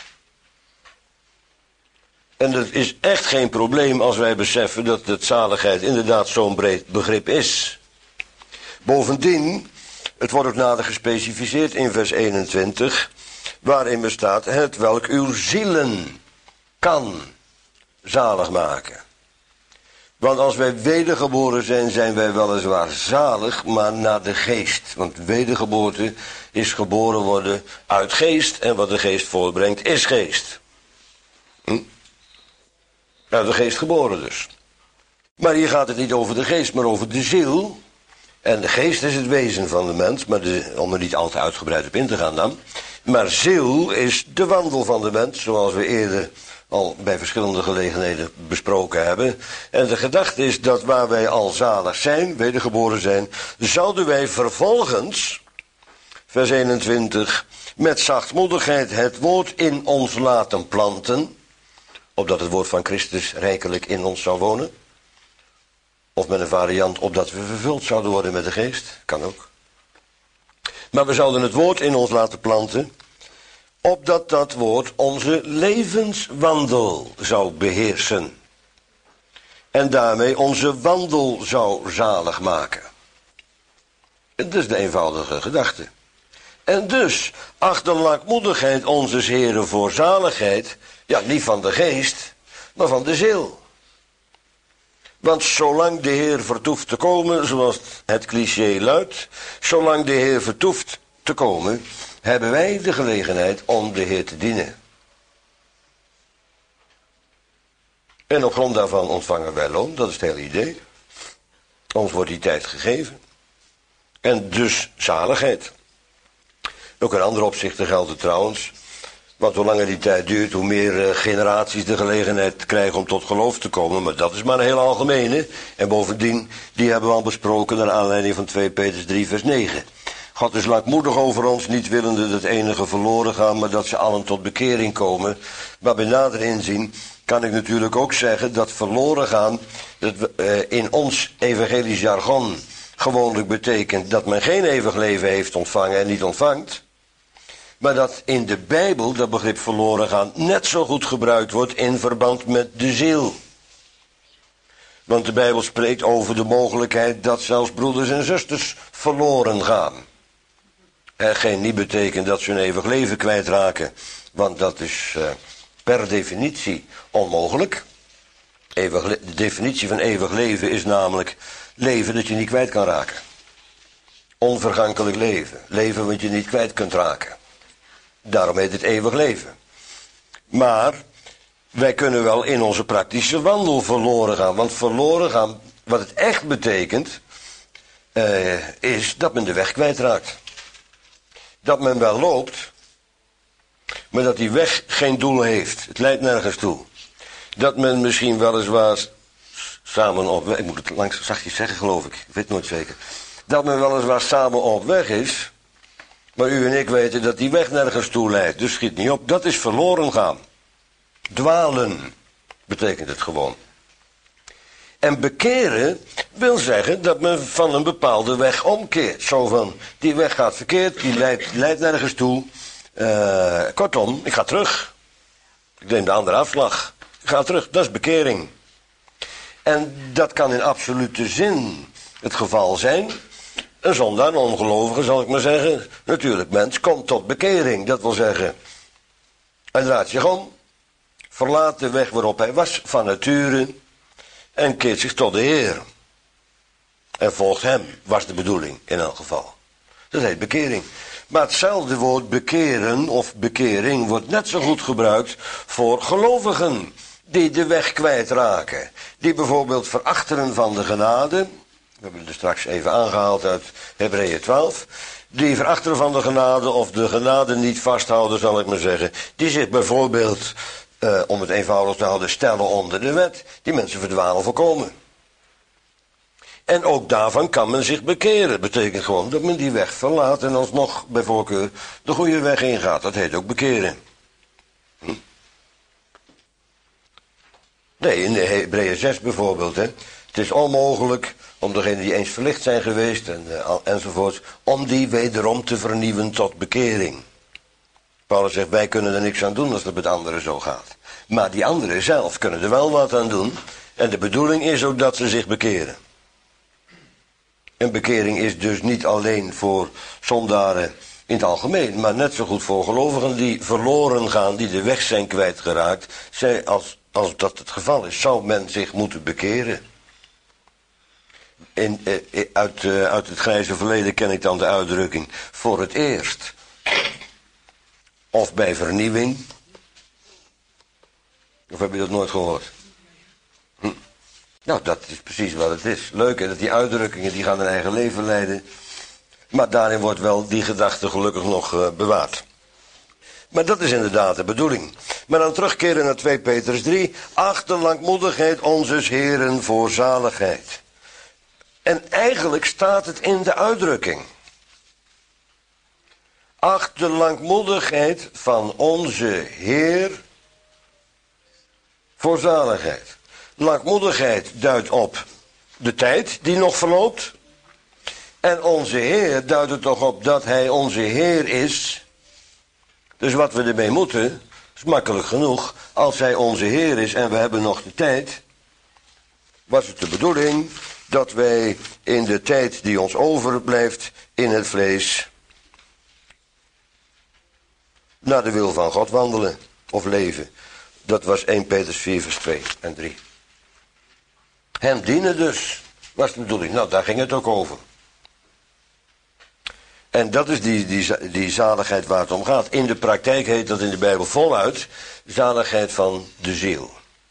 En dat is echt geen probleem als wij beseffen dat de zaligheid inderdaad zo'n breed begrip is. Bovendien, het wordt ook nader gespecificeerd in vers eenentwintig, waarin bestaat het welk uw zielen kan zalig maken. Want als wij wedergeboren zijn, zijn wij weliswaar zalig, maar naar de geest. Want wedergeboorte is geboren worden uit geest en wat de geest voortbrengt is geest. Hm? Uit de geest geboren dus. Maar hier gaat het niet over de geest, maar over de ziel. En de geest is het wezen van de mens, maar de, om er niet al te uitgebreid op in te gaan dan. Maar ziel is de wandel van de mens, zoals we eerder al bij verschillende gelegenheden besproken hebben. En de gedachte is dat waar wij al zalig zijn, wedergeboren zijn, zouden wij vervolgens, vers eenentwintig, met zachtmoedigheid het woord in ons laten planten, opdat het woord van Christus rijkelijk in ons zou wonen. Of met een variant, opdat we vervuld zouden worden met de geest. Kan ook. Maar we zouden het woord in ons laten planten, opdat dat woord onze levenswandel zou beheersen. En daarmee onze wandel zou zalig maken. Dat is de eenvoudige gedachte. En dus, achter lankmoedigheid onzes Heren voor zaligheid, ja, niet van de geest, maar van de ziel. Want zolang de Heer vertoeft te komen, zoals het cliché luidt, zolang de Heer vertoeft te komen, hebben wij de gelegenheid om de Heer te dienen. En op grond daarvan ontvangen wij loon, dat is het hele idee. Ons wordt die tijd gegeven. En dus zaligheid. Ook in andere opzichten geldt het trouwens. Want hoe langer die tijd duurt, hoe meer uh, generaties de gelegenheid krijgen om tot geloof te komen. Maar dat is maar een hele algemene. En bovendien, die hebben we al besproken naar aanleiding van twee Petrus drie vers negen. God is lankmoedig over ons, niet willende dat enige verloren gaan, maar dat ze allen tot bekering komen. Maar bij nader inzien kan ik natuurlijk ook zeggen dat verloren gaan, dat we, uh, in ons evangelisch jargon gewoonlijk betekent dat men geen eeuwig leven heeft ontvangen en niet ontvangt. Maar dat in de Bijbel dat begrip verloren gaan net zo goed gebruikt wordt in verband met de ziel. Want de Bijbel spreekt over de mogelijkheid dat zelfs broeders en zusters verloren gaan. Hetgeen niet betekent dat ze hun eeuwig leven kwijtraken. Want dat is uh, per definitie onmogelijk. Eeuwig le- de definitie van eeuwig leven is namelijk leven dat je niet kwijt kan raken. Onvergankelijk leven. Leven wat je niet kwijt kunt raken. Daarom heet het eeuwig leven. Maar wij kunnen wel in onze praktische wandel verloren gaan. Want verloren gaan, wat het echt betekent, uh, is dat men de weg kwijtraakt. Dat men wel loopt, maar dat die weg geen doel heeft. Het leidt nergens toe. Dat men misschien weliswaar samen op weg, ik moet het langs zachtjes zeggen geloof ik, ik weet het nooit zeker. Dat men weliswaar samen op weg is, maar u en ik weten dat die weg nergens toe leidt. Dus schiet niet op, dat is verloren gaan. Dwalen betekent het gewoon. En bekeren wil zeggen dat men van een bepaalde weg omkeert. Zo van, die weg gaat verkeerd, die leidt, leidt nergens toe. Uh, kortom, ik ga terug. Ik neem de andere afslag. Ik ga terug, dat is bekering. En dat kan in absolute zin het geval zijn. Een zondaar, een ongelovige zal ik maar zeggen. Natuurlijk, mens komt tot bekering. Dat wil zeggen, hij draait zich om. Verlaat de weg waarop hij was van nature. En keert zich tot de Heer. En volgt hem, was de bedoeling in elk geval. Dat heet bekering. Maar hetzelfde woord bekeren of bekering wordt net zo goed gebruikt voor gelovigen die de weg kwijtraken. Die bijvoorbeeld verachteren van de genade. We hebben het er straks even aangehaald uit Hebreeën twaalf. Die verachteren van de genade of de genade niet vasthouden, zal ik maar zeggen. Die zich bijvoorbeeld, uh, om het eenvoudig te houden, stellen onder de wet. Die mensen verdwalen volkomen. En ook daarvan kan men zich bekeren. Dat betekent gewoon dat men die weg verlaat en alsnog bij voorkeur de goede weg ingaat. Dat heet ook bekeren. Hm? Nee, in Hebreeën zes bijvoorbeeld. Hè. Het is onmogelijk om degenen die eens verlicht zijn geweest en, uh, enzovoort, om die wederom te vernieuwen tot bekering. Paulus zegt, wij kunnen er niks aan doen als het met anderen zo gaat. Maar die anderen zelf kunnen er wel wat aan doen. En de bedoeling is ook dat ze zich bekeren. En bekering is dus niet alleen voor zondaren in het algemeen, maar net zo goed voor gelovigen die verloren gaan, die de weg zijn kwijtgeraakt. Zij, als, als dat het geval is, zou men zich moeten bekeren. In, eh, uit, eh, uit het grijze verleden ken ik dan de uitdrukking voor het eerst. Of bij vernieuwing. Of heb je dat nooit gehoord? Hm. Nou, dat is precies wat het is. Leuk hè, dat die uitdrukkingen die gaan hun eigen leven leiden. Maar daarin wordt wel die gedachte gelukkig nog uh, bewaard. Maar dat is inderdaad de bedoeling. Maar dan terugkeren naar twee Petrus drie. Acht de langmoedigheid onzes Heren voor zaligheid. En eigenlijk staat het in de uitdrukking. Acht de langmoedigheid van onze Heer voor zaligheid. Langmoedigheid duidt op de tijd die nog verloopt. En onze Heer duidt er toch op dat Hij onze Heer is. Dus wat we ermee moeten, is makkelijk genoeg. Als Hij onze Heer is en we hebben nog de tijd, was het de bedoeling dat wij in de tijd die ons overblijft in het vlees naar de wil van God wandelen of leven. Dat was eerste Petrus vier vers twee en drie. Hem dienen dus, was de bedoeling. Nou, daar ging het ook over. En dat is die, die, die zaligheid waar het om gaat. In de praktijk heet dat in de Bijbel voluit zaligheid van de ziel.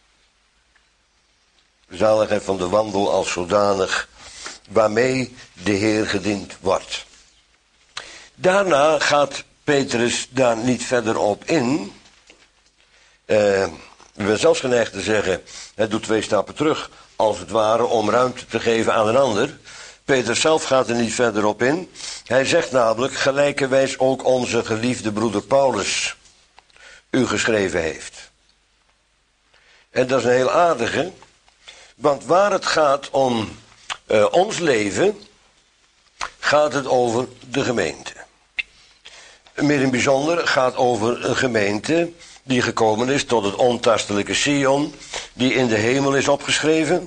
Zaligheid van de wandel als zodanig waarmee de Heer gediend wordt. Daarna gaat Petrus daar niet verder op in. Uh, ik ben zelfs geneigd te zeggen, hij doet twee stappen terug, als het ware om ruimte te geven aan een ander. Petrus zelf gaat er niet verder op in. Hij zegt namelijk, gelijkerwijs ook onze geliefde broeder Paulus u geschreven heeft. En dat is een heel aardige, want waar het gaat om uh, ons leven, gaat het over de gemeente. Meer in bijzonder gaat over een gemeente die gekomen is tot het ontastelijke Sion, die in de hemel is opgeschreven.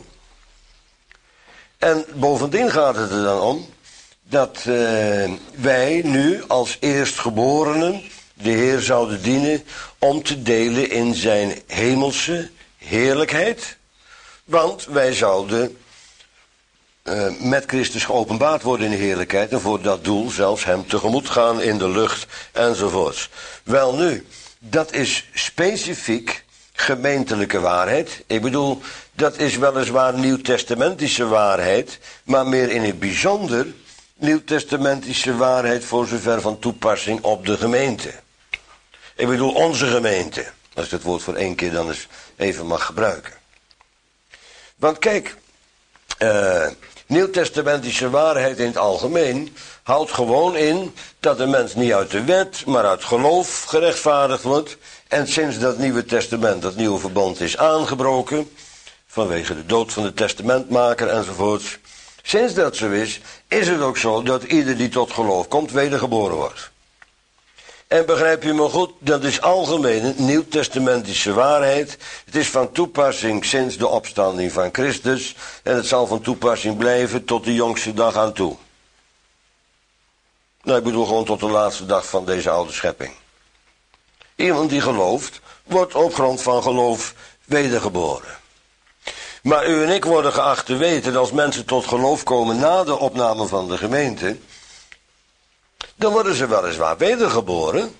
En bovendien gaat het er dan om dat uh, wij nu als eerstgeborenen de Heer zouden dienen om te delen in zijn hemelse heerlijkheid. Want wij zouden uh, met Christus geopenbaard worden in de heerlijkheid en voor dat doel zelfs hem tegemoet gaan in de lucht enzovoorts. Wel nu, dat is specifiek gemeentelijke waarheid. Ik bedoel, dat is weliswaar nieuwtestamentische waarheid, maar meer in het bijzonder nieuwtestamentische waarheid voor zover van toepassing op de gemeente. Ik bedoel onze gemeente, als ik het woord voor één keer dan eens even mag gebruiken. Want kijk, uh, nieuwtestamentische waarheid in het algemeen houdt gewoon in dat de mens niet uit de wet, maar uit geloof gerechtvaardigd wordt. En sinds dat Nieuwe Testament, dat nieuwe verbond is aangebroken, vanwege de dood van de testamentmaker enzovoorts. Sinds dat zo is, is het ook zo dat ieder die tot geloof komt, wedergeboren wordt. En begrijp je me goed, dat is algemene nieuwtestamentische waarheid. Het is van toepassing sinds de opstanding van Christus. En het zal van toepassing blijven tot de jongste dag aan toe. Nou, ik bedoel gewoon tot de laatste dag van deze oude schepping. Iemand die gelooft, wordt op grond van geloof wedergeboren. Maar u en ik worden geacht te weten dat als mensen tot geloof komen na de opname van de gemeente, dan worden ze weliswaar wedergeboren.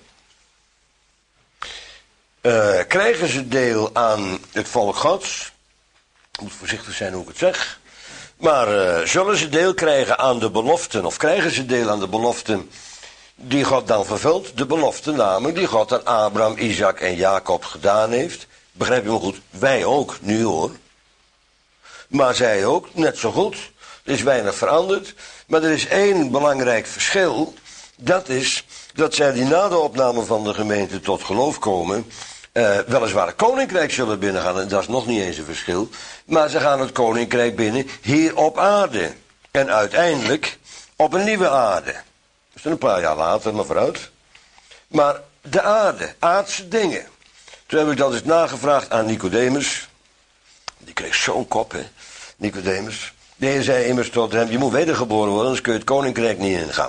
Uh, krijgen ze deel aan het volk Gods. Ik moet voorzichtig zijn hoe ik het zeg. Maar uh, zullen ze deel krijgen aan de beloften, of krijgen ze deel aan de beloften die God dan vervult? De beloften namelijk die God aan Abraham, Isaac en Jacob gedaan heeft. Begrijp je me goed? Wij ook, nu hoor. Maar zij ook, net zo goed. Er is weinig veranderd. Maar er is één belangrijk verschil. Dat is dat zij die na de opname van de gemeente tot geloof komen, uh, weliswaar het koninkrijk zullen binnengaan. En dat is nog niet eens een verschil. Maar ze gaan het koninkrijk binnen hier op aarde. En uiteindelijk op een nieuwe aarde. Dat is een paar jaar later, maar vooruit. Maar de aarde, aardse dingen. Toen heb ik dat eens nagevraagd aan Nicodemus. Die kreeg zo'n kop, hè. Nicodemus. De Heer zei immers tot hem, je moet wedergeboren worden, anders kun je het koninkrijk niet ingaan.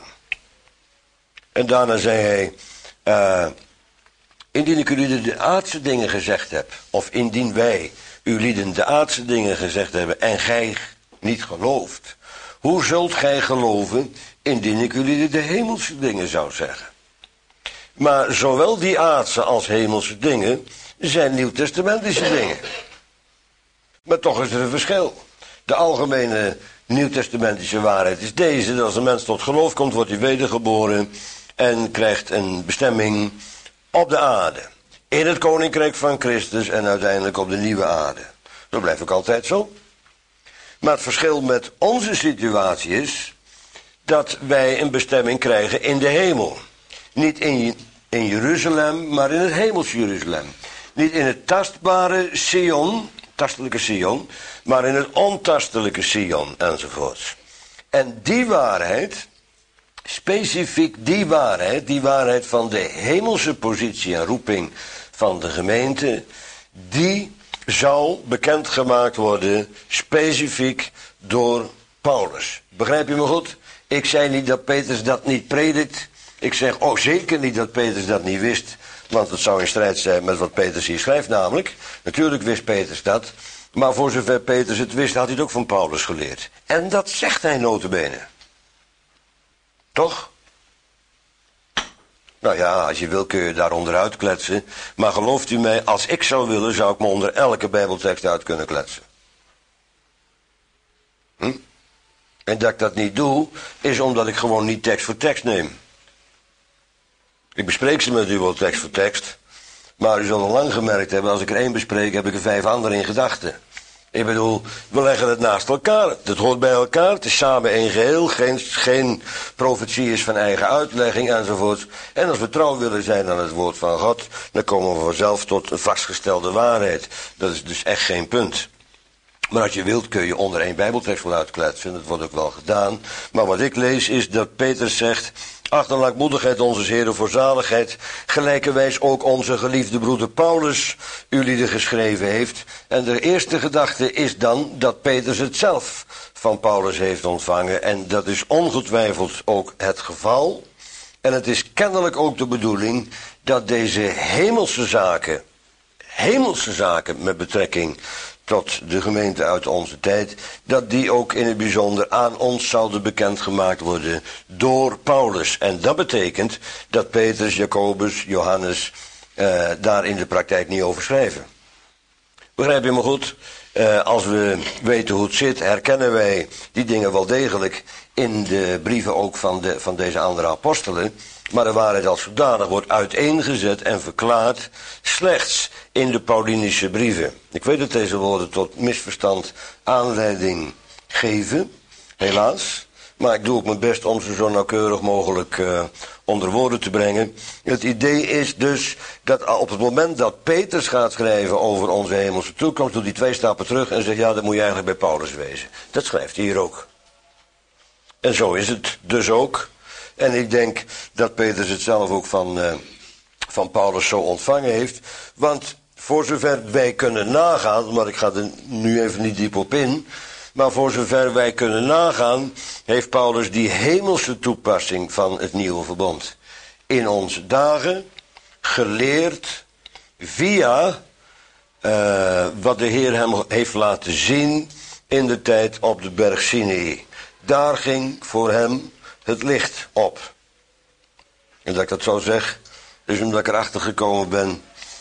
En daarna zei hij, uh, indien ik u de aardse dingen gezegd heb, of indien wij u lieden de aardse dingen gezegd hebben, en gij niet gelooft, hoe zult gij geloven, indien ik u de hemelse dingen zou zeggen? Maar zowel die aardse als hemelse dingen zijn nieuwtestamentische dingen. Maar toch is er een verschil. De algemene nieuwtestamentische waarheid is deze, dat als een mens tot geloof komt, wordt hij wedergeboren en krijgt een bestemming op de aarde. In het koninkrijk van Christus en uiteindelijk op de nieuwe aarde. Dat blijft ook altijd zo. Maar het verschil met onze situatie is dat wij een bestemming krijgen in de hemel. Niet in, in Jeruzalem, maar in het hemels Jeruzalem. Niet in het tastbare Sion, tastelijke Sion, maar in het ontastelijke Sion enzovoorts. En die waarheid, specifiek die waarheid, die waarheid van de hemelse positie en roeping van de gemeente, die zal bekendgemaakt worden specifiek door Paulus. Begrijp je me goed? Ik zei niet dat Petrus dat niet predikt. Ik zeg ook zeker niet dat Petrus dat niet wist. Want het zou in strijd zijn met wat Petrus hier schrijft namelijk. Natuurlijk wist Petrus dat. Maar voor zover Petrus het wist, had hij het ook van Paulus geleerd. En dat zegt hij nota bene. Toch? Nou ja, als je wil kun je daar onderuit kletsen. Maar gelooft u mij, als ik zou willen, zou ik me onder elke bijbeltekst uit kunnen kletsen. Hm? En dat ik dat niet doe, is omdat ik gewoon niet tekst voor tekst neem. Ik bespreek ze met u wel tekst voor tekst. Maar u zult al lang gemerkt hebben, als ik er één bespreek, heb ik er vijf andere in gedachten. Ik bedoel, we leggen het naast elkaar. Het hoort bij elkaar, het is samen één geheel. Geen, geen profetie is van eigen uitlegging enzovoort. En als we trouw willen zijn aan het woord van God, dan komen we vanzelf tot een vastgestelde waarheid. Dat is dus echt geen punt. Maar als je wilt kun je onder één bijbeltekst wel uitkletsen. Dat wordt ook wel gedaan. Maar wat ik lees is dat Petrus zegt, acht de lankmoedigheid onze Heeren voor zaligheid, gelijkerwijs ook onze geliefde broeder Paulus ulieden geschreven heeft. En de eerste gedachte is dan dat Petrus het zelf van Paulus heeft ontvangen. En dat is ongetwijfeld ook het geval. En het is kennelijk ook de bedoeling dat deze hemelse zaken, hemelse zaken met betrekking tot de gemeente uit onze tijd, dat die ook in het bijzonder aan ons zouden bekendgemaakt worden door Paulus. En dat betekent dat Petrus, Jacobus, Johannes uh, daar in de praktijk niet over schrijven. Begrijp je me goed? Uh, als we weten hoe het zit, herkennen wij die dingen wel degelijk in de brieven ook van, de, van deze andere apostelen. Maar de waarheid als zodanig wordt uiteengezet en verklaard slechts in de Paulinische brieven. Ik weet dat deze woorden tot misverstand aanleiding geven, helaas. Maar ik doe ook mijn best om ze zo nauwkeurig mogelijk uh, onder woorden te brengen. Het idee is dus dat op het moment dat Petrus gaat schrijven over onze hemelse toekomst, doet hij twee stappen terug en zegt, ja, dat moet je eigenlijk bij Paulus wezen. Dat schrijft hij hier ook. En zo is het dus ook. En ik denk dat Petrus het zelf ook van, uh, van Paulus zo ontvangen heeft. Want voor zover wij kunnen nagaan, maar ik ga er nu even niet diep op in, maar voor zover wij kunnen nagaan, heeft Paulus die hemelse toepassing van het nieuwe verbond in onze dagen geleerd via uh, wat de Heer hem heeft laten zien in de tijd op de berg Sinaï. Daar ging voor hem het licht op. En dat ik dat zo zeg, is omdat ik erachter gekomen ben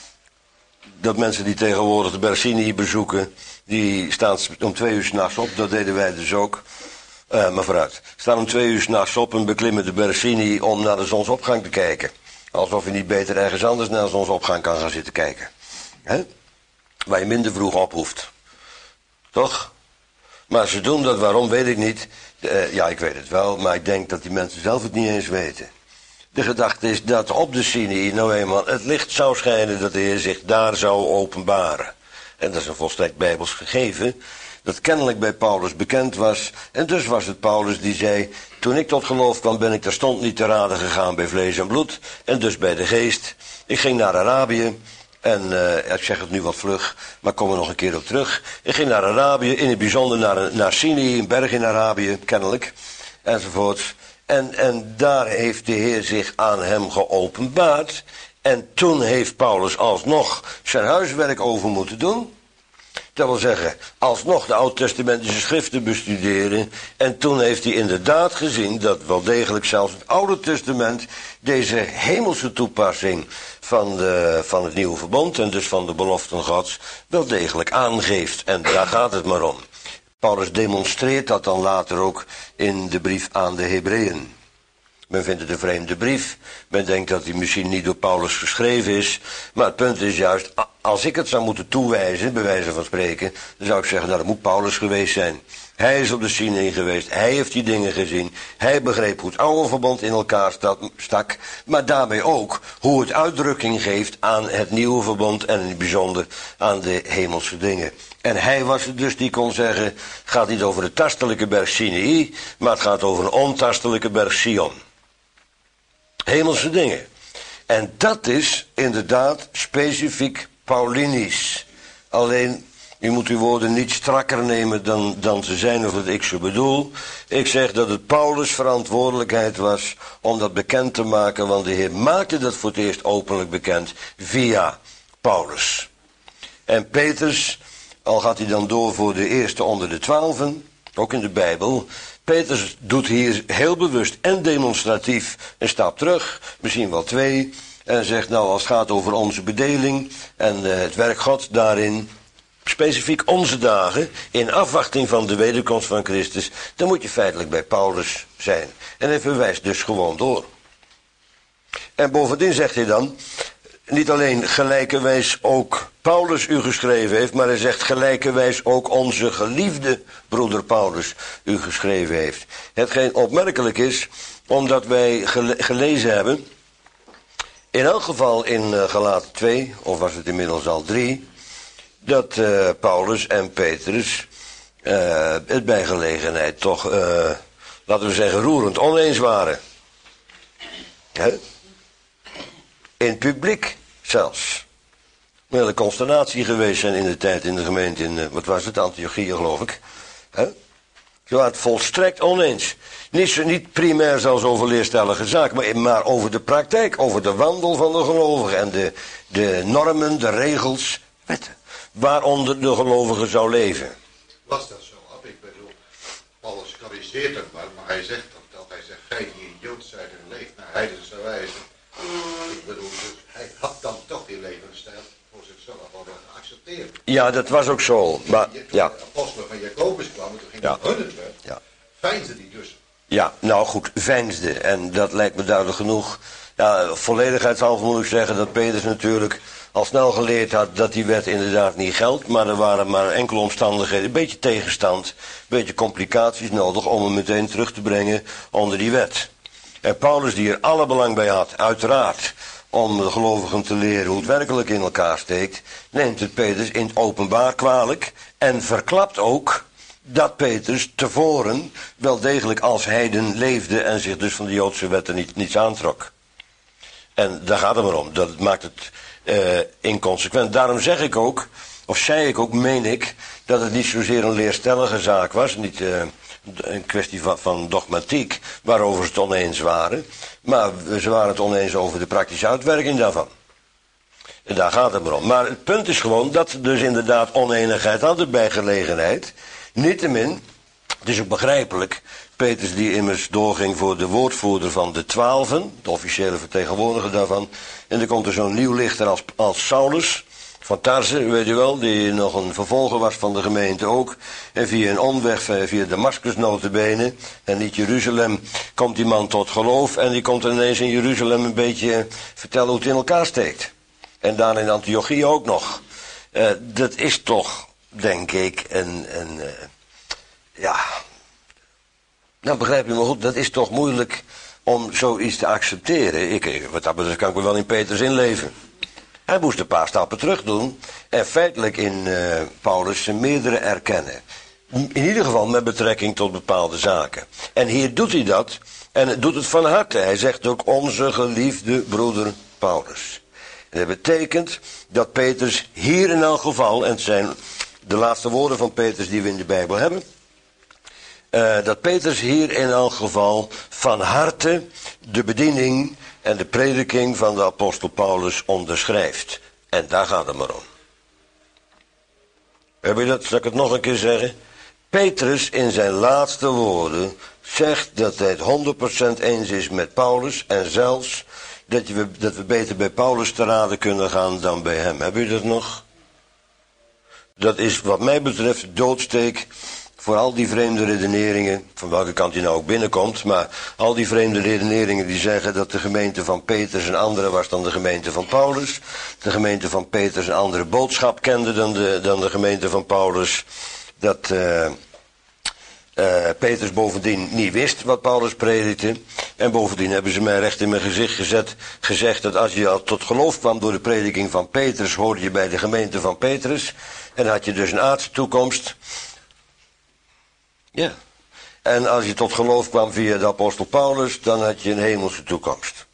dat mensen die tegenwoordig de berg Sinaï bezoeken, die staan om twee uur 's nachts op, dat deden wij dus ook. Uh, maar vooruit. Staan om twee uur 's nachts op en beklimmen de berg Sinaï om naar de zonsopgang te kijken. Alsof je niet beter ergens anders naar de zonsopgang kan gaan zitten kijken. He? Waar je minder vroeg op hoeft. Toch? Maar ze doen dat, waarom weet ik niet. Uh, ja, ik weet het wel, maar ik denk dat die mensen zelf het niet eens weten. De gedachte is dat op de Sinaï nou eenmaal het licht zou schijnen, dat de Heer zich daar zou openbaren. En dat is een volstrekt bijbels gegeven, dat kennelijk bij Paulus bekend was. En dus was het Paulus die zei, toen ik tot geloof kwam, ben ik terstond niet te raden gegaan bij vlees en bloed, en dus bij de geest. Ik ging naar Arabië, en uh, ik zeg het nu wat vlug, maar ik kom er nog een keer op terug. Ik ging naar Arabië, in het bijzonder naar, naar Sinaï, een berg in Arabië, kennelijk, enzovoort. En, en daar heeft de Heer zich aan hem geopenbaard. En toen heeft Paulus alsnog zijn huiswerk over moeten doen. Dat wil zeggen, alsnog de oud-testamentische schriften bestuderen. En toen heeft hij inderdaad gezien dat wel degelijk zelfs het Oude Testament deze hemelse toepassing van, de, van het nieuwe verbond en dus van de beloften Gods wel degelijk aangeeft. En daar gaat het maar om. Paulus demonstreert dat dan later ook in de brief aan de Hebreeën. Men vindt het een vreemde brief. Men denkt dat hij misschien niet door Paulus geschreven is. Maar het punt is juist, als ik het zou moeten toewijzen, bij wijze van spreken, dan zou ik zeggen, nou, dat moet Paulus geweest zijn. Hij is op de Sinaï geweest. Hij heeft die dingen gezien. Hij begreep hoe het oude verbond in elkaar stak. Maar daarbij ook hoe het uitdrukking geeft aan het nieuwe verbond en in het bijzonder aan de hemelse dingen. En hij was het dus die kon zeggen, het gaat niet over de tastelijke berg Sinaï, maar het gaat over een ontastelijke berg Sion. Hemelse dingen. En dat is inderdaad specifiek Paulinisch. Alleen, u moet uw woorden niet strakker nemen dan, dan ze zijn of dat ik ze bedoel. Ik zeg dat het Paulus' verantwoordelijkheid was om dat bekend te maken, want de Heer maakte dat voor het eerst openlijk bekend via Paulus. En Petrus, al gaat hij dan door voor de eerste onder de twaalfen, ook in de Bijbel. Petrus doet hier heel bewust en demonstratief een stap terug, misschien wel twee. En zegt, nou, als het gaat over onze bedeling en uh, het werk God daarin, specifiek onze dagen, in afwachting van de wederkomst van Christus, dan moet je feitelijk bij Paulus zijn. En hij verwijst dus gewoon door. En bovendien zegt hij dan, niet alleen gelijkerwijs ook Paulus u geschreven heeft, maar hij zegt gelijkerwijs ook onze geliefde broeder Paulus u geschreven heeft. Hetgeen opmerkelijk is, omdat wij gele- gelezen hebben, in elk geval in uh, Galaten twee, of was het inmiddels al drie, dat uh, Paulus en Petrus uh, het bij gelegenheid toch, uh, laten we zeggen, roerend oneens waren. He? In het publiek zelfs. Een hele consternatie geweest zijn in de tijd in de gemeente in, uh, wat was het, Antiochië geloof ik. He? Ze waren het volstrekt oneens. Niet, zo, niet primair zelfs over leerstellige zaken, maar, maar over de praktijk, over de wandel van de gelovigen en de, de normen, de regels, wetten, waaronder de gelovige zou leven. Was dat zo af? Ik bedoel, Paulus corrigeert het maar, maar hij zegt toch dat hij zegt, gij die een Jood zijt en leeft naar heidense wijze. Ik bedoel, dus hij had dan toch die levensstijl voor zichzelf. zelf al wel geaccepteerd. Ja, dat was ook zo. Maar, Toen ja. de apostelen van Jacobus kwamen, toen ging Ja. het hun het werd. Ja. Veinsde die dus. Ja, nou goed, veinsde. En dat lijkt me duidelijk genoeg. Ja, volledigheidshalve moet ik zeggen dat Petrus natuurlijk al snel geleerd had dat die wet inderdaad niet geldt. Maar er waren maar enkele omstandigheden, een beetje tegenstand, een beetje complicaties nodig om hem meteen terug te brengen onder die wet. En Paulus, die er alle belang bij had, uiteraard, om de gelovigen te leren hoe het werkelijk in elkaar steekt, neemt het Petrus in het openbaar kwalijk en verklapt ook dat Petrus tevoren wel degelijk als heiden leefde en zich dus van de Joodse wetten niet, niets aantrok. En daar gaat het maar om. Dat maakt het uh, inconsequent. Daarom zeg ik ook, of zei ik ook, meen ik, dat het niet zozeer een leerstellige zaak was. Niet uh, een kwestie van, van dogmatiek, waarover ze het oneens waren. Maar ze waren het oneens over de praktische uitwerking daarvan. En daar gaat het maar om. Maar het punt is gewoon dat er dus inderdaad oneenigheid hadden bij gelegenheid. Niettemin, het is ook begrijpelijk, Petrus die immers doorging voor de woordvoerder van de twaalfen, de officiële vertegenwoordiger daarvan. En er komt er zo'n nieuw lichter als, als Saulus van Tarse, weet u wel, die nog een vervolger was van de gemeente ook. En via een omweg, via Damascus notabene, en niet Jeruzalem, komt die man tot geloof. En die komt er ineens in Jeruzalem een beetje vertellen hoe het in elkaar steekt. En daar in Antiochië ook nog. Uh, dat is toch, denk ik, een, een uh, ja, nou begrijp je me goed, dat is toch moeilijk om zoiets te accepteren. Ik, wat dat betreft kan ik me wel in Petrus inleven. Hij moest een paar stappen terug doen en feitelijk in uh, Paulus zijn meerdere erkennen. In ieder geval met betrekking tot bepaalde zaken. En hier doet hij dat en doet het van harte. Hij zegt ook onze geliefde broeder Paulus. En dat betekent dat Petrus hier in elk geval, en het zijn de laatste woorden van Petrus die we in de Bijbel hebben, uh, dat Petrus hier in elk geval van harte de bediening en de prediking van de apostel Paulus onderschrijft. En daar gaat het maar om. Heb je dat? Zal ik het nog een keer zeggen? Petrus in zijn laatste woorden zegt dat hij het honderd procent eens is met Paulus en zelfs dat, je, dat we beter bij Paulus te raden kunnen gaan dan bij hem. Heb je dat nog? Dat is wat mij betreft doodsteek voor al die vreemde redeneringen, van welke kant hij nou ook binnenkomt, maar al die vreemde redeneringen die zeggen dat de gemeente van Petrus een andere was dan de gemeente van Paulus, de gemeente van Petrus een andere boodschap kende dan de, dan de gemeente van Paulus, dat uh, uh, Petrus bovendien niet wist wat Paulus predikte, en bovendien hebben ze mij recht in mijn gezicht gezet, gezegd dat als je al tot geloof kwam door de prediking van Petrus, hoorde je bij de gemeente van Petrus, en had je dus een aardse toekomst. Ja. En als je tot geloof kwam via de apostel Paulus, dan had je een hemelse toekomst.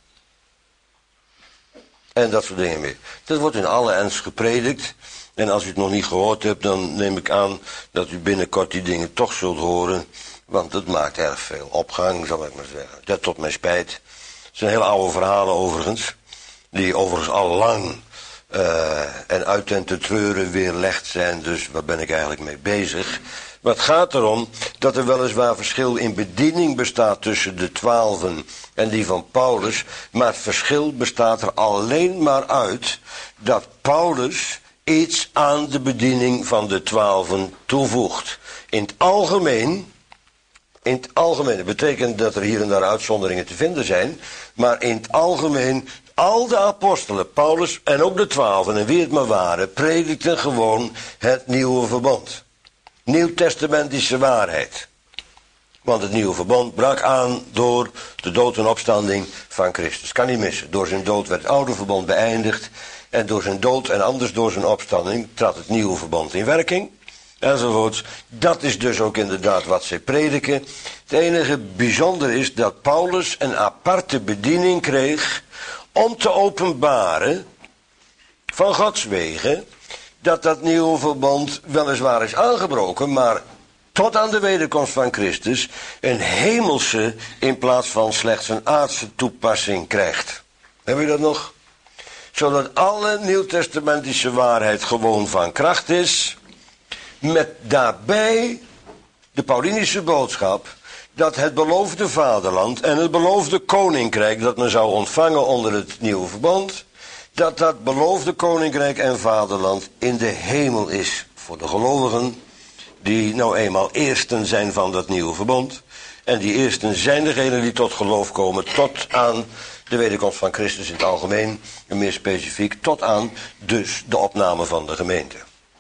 En dat soort dingen meer. Dat wordt in alle ernst gepredikt. En als u het nog niet gehoord hebt, dan neem ik aan dat u binnenkort die dingen toch zult horen. Want het maakt erg veel opgang, zal ik maar zeggen. Dat tot mijn spijt. Het zijn hele oude verhalen overigens. Die overigens al lang uh, en uit den te treuren weerlegd zijn. Dus waar ben ik eigenlijk mee bezig? Maar het gaat erom dat er weliswaar verschil in bediening bestaat tussen de twaalfen en die van Paulus. Maar het verschil bestaat er alleen maar uit dat Paulus iets aan de bediening van de twaalfen toevoegt. In het algemeen, in het algemeen, dat betekent dat er hier en daar uitzonderingen te vinden zijn. Maar in het algemeen, al de apostelen, Paulus en ook de twaalfen en wie het maar waren, predikten gewoon het nieuwe verbond. Nieuwtestamentische waarheid. Want het nieuwe verbond brak aan door de dood en opstanding van Christus. Kan niet missen. Door zijn dood werd het oude verbond beëindigd. En door zijn dood en anders door zijn opstanding trad het nieuwe verbond in werking. Enzovoorts. Dat is dus ook inderdaad wat zij prediken. Het enige bijzonder is dat Paulus een aparte bediening kreeg om te openbaren van Gods wegen dat dat nieuwe verbond weliswaar is aangebroken, maar tot aan de wederkomst van Christus een hemelse in plaats van slechts een aardse toepassing krijgt. Heb je dat nog? Zodat alle nieuwtestamentische waarheid gewoon van kracht is, met daarbij de Paulinische boodschap dat het beloofde vaderland en het beloofde koninkrijk dat men zou ontvangen onder het nieuwe verbond, dat dat beloofde koninkrijk en vaderland in de hemel is. Voor de gelovigen die nou eenmaal eersten zijn van dat nieuwe verbond. En die eersten zijn degenen die tot geloof komen tot aan de wederkomst van Christus in het algemeen. En meer specifiek tot aan dus de opname van de gemeente.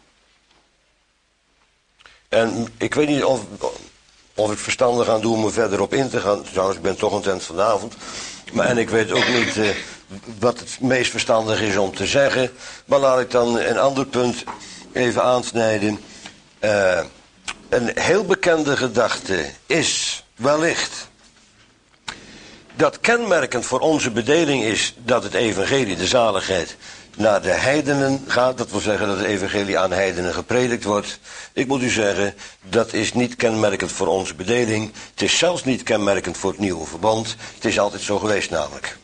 En ik weet niet of, of ik verstandig aan doe om er verder op in te gaan. Trouwens, ik ben toch een tent vanavond. Maar en ik weet ook niet uh, wat het meest verstandig is om te zeggen. Maar laat ik dan een ander punt even aansnijden. Uh, een heel bekende gedachte is wellicht dat kenmerkend voor onze bedeling is dat het evangelie, de zaligheid, naar de heidenen gaat. Dat wil zeggen dat het evangelie aan heidenen gepredikt wordt. Ik moet u zeggen, dat is niet kenmerkend voor onze bedeling. Het is zelfs niet kenmerkend voor het nieuwe verbond. Het is altijd zo geweest namelijk.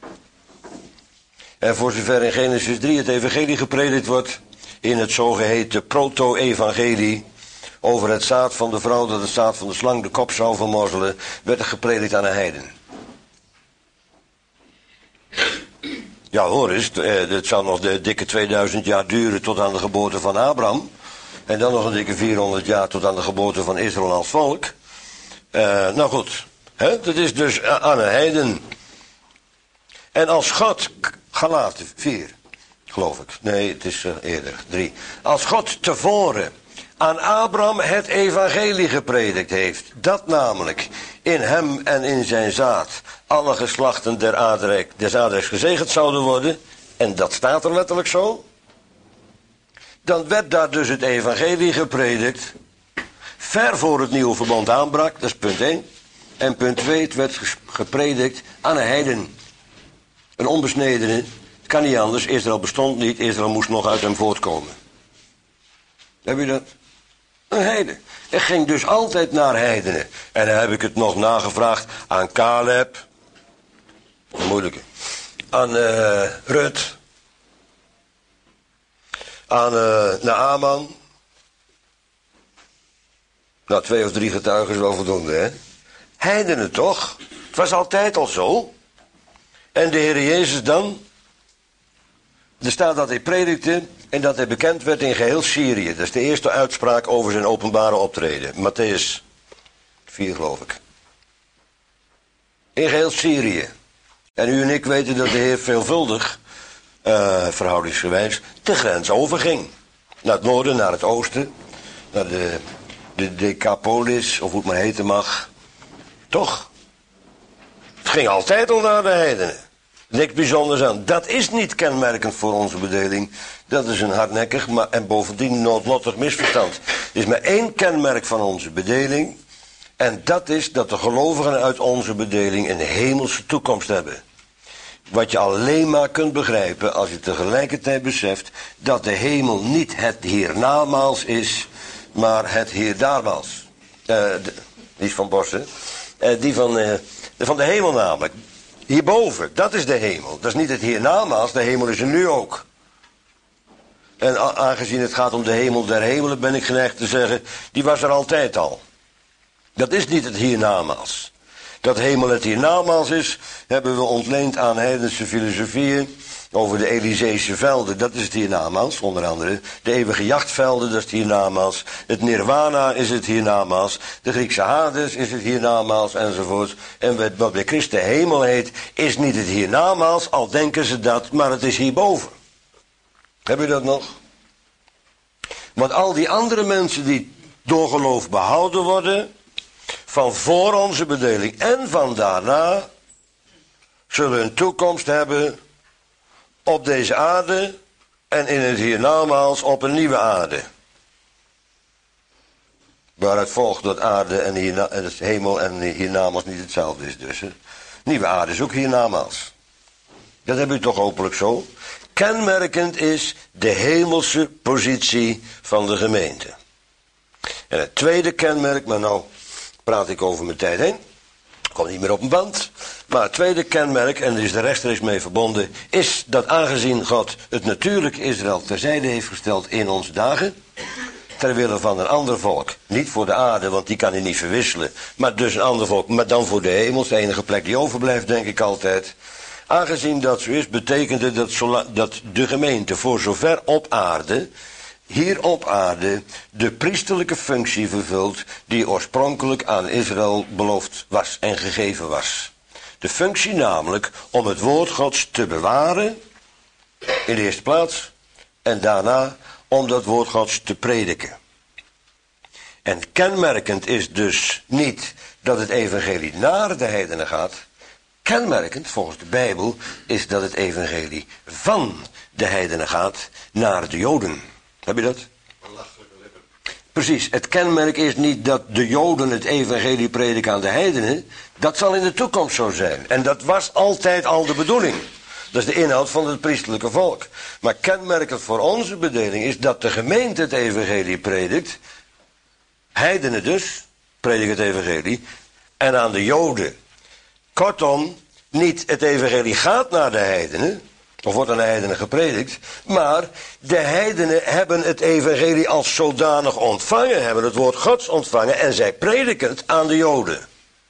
En voor zover in Genesis drie het evangelie gepredikt wordt, in het zogeheten proto-evangelie, over het zaad van de vrouw dat het zaad van de slang de kop zou vermorzelen, werd er gepredikt aan een heiden. Ja, hoor eens, het zou nog de dikke tweeduizend jaar duren tot aan de geboorte van Abraham. En dan nog een dikke vierhonderd jaar tot aan de geboorte van Israël als volk. Uh, nou goed, hè, dat is dus aan een heiden. En als God, Galaten vier, geloof ik. Nee, het is uh, eerder, drie. Als God tevoren aan Abraham het evangelie gepredikt heeft, dat namelijk in hem en in zijn zaad alle geslachten der aardrijk, des aardrijks gezegend zouden worden, en dat staat er letterlijk zo, dan werd daar dus het evangelie gepredikt, ver voor het nieuwe verbond aanbrak, dat is punt één. En punt twee, het werd gepredikt aan een heiden, een onbesnedene. Het kan niet anders, Israël bestond niet, Israël moest nog uit hem voortkomen. Heb je dat? Een heiden. Het ging dus altijd naar heidenen. En dan heb ik het nog nagevraagd aan Caleb. Moeilijke. Aan uh, Rut. Aan uh, Naaman. Nou, twee of drie getuigen is wel voldoende, hè? Heidenen toch? Het was altijd al zo. En de Heer Jezus dan? Er staat dat hij predikte en dat hij bekend werd in geheel Syrië. Dat is de eerste uitspraak over zijn openbare optreden. Matthäus vier, geloof ik. In geheel Syrië. En u en ik weten dat de Heer veelvuldig, uh, verhoudingsgewijs, de grens overging. Naar het noorden, naar het oosten, naar de, de Decapolis, of hoe het maar heten mag. Toch? Het ging altijd al naar de heidenen. Niks bijzonders aan. Dat is niet kenmerkend voor onze bedeling. Dat is een hardnekkig maar, en bovendien noodlottig misverstand. Er is maar één kenmerk van onze bedeling. En dat is dat de gelovigen uit onze bedeling een hemelse toekomst hebben. Wat je alleen maar kunt begrijpen als je tegelijkertijd beseft dat de hemel niet het hiernamaals is, maar het hierdaarmaals. Uh, de, die is van Bossen. Uh, die van, uh, de, van de hemel namelijk. Hierboven, dat is de hemel. Dat is niet het hiernamaals, de hemel is er nu ook. En aangezien het gaat om de hemel der hemelen, ben ik geneigd te zeggen, die was er altijd al. Dat is niet het hiernamaals. Dat hemel het hiernamaals is, hebben we ontleend aan heidense filosofieën over de Elyseese velden. Dat is het hiernamaals, onder andere. De eeuwige jachtvelden, dat is het hiernamaals. Het nirwana is het hiernamaals. De Griekse Hades is het hiernamaals, enzovoort. En wat bij Christus hemel heet, is niet het hiernamaals, al denken ze dat, maar het is hierboven. Heb je dat nog? Want al die andere mensen die door geloof behouden worden, van voor onze bedeling en van daarna, zullen een toekomst hebben op deze aarde en in het hiernamaals op een nieuwe aarde. Waaruit volgt dat aarde en, hierna, en het hemel en hiernamaals niet hetzelfde is dus. Hè? Nieuwe aarde is ook hiernamaals. Dat heb u toch hopelijk zo. Kenmerkend is de hemelse positie van de gemeente. En het tweede kenmerk, maar nou praat ik over mijn tijd heen. Komt niet meer op een band. Maar het tweede kenmerk, en er is de rechtstreeks mee verbonden, is dat aangezien God het natuurlijke Israël terzijde heeft gesteld in onze dagen, ter wille van een ander volk, niet voor de aarde, want die kan hij niet verwisselen, maar dus een ander volk, maar dan voor de hemel, de enige plek die overblijft, denk ik altijd. Aangezien dat zo is, betekende dat, zola- dat de gemeente voor zover op aarde, hier op aarde, de priesterlijke functie vervult die oorspronkelijk aan Israël beloofd was en gegeven was. De functie namelijk om het woord Gods te bewaren, in de eerste plaats, en daarna om dat woord Gods te prediken. En kenmerkend is dus niet dat het evangelie naar de heidenen gaat. Kenmerkend, volgens de Bijbel, is dat het evangelie van de heidenen gaat naar de Joden. Heb je dat? Belachelijke lippen. Precies, het kenmerk is niet dat de Joden het evangelie prediken aan de heidenen. Dat zal in de toekomst zo zijn. En dat was altijd al de bedoeling. Dat is de inhoud van het priesterlijke volk. Maar kenmerkend voor onze bedeling is dat de gemeente het evangelie predikt. Heidenen dus, prediken het evangelie. En aan de Joden. Kortom, niet het evangelie gaat naar de heidenen. Of wordt aan de heidenen gepredikt. Maar de heidenen hebben het evangelie als zodanig ontvangen. Hebben het woord Gods ontvangen. En zij prediken het aan de Joden.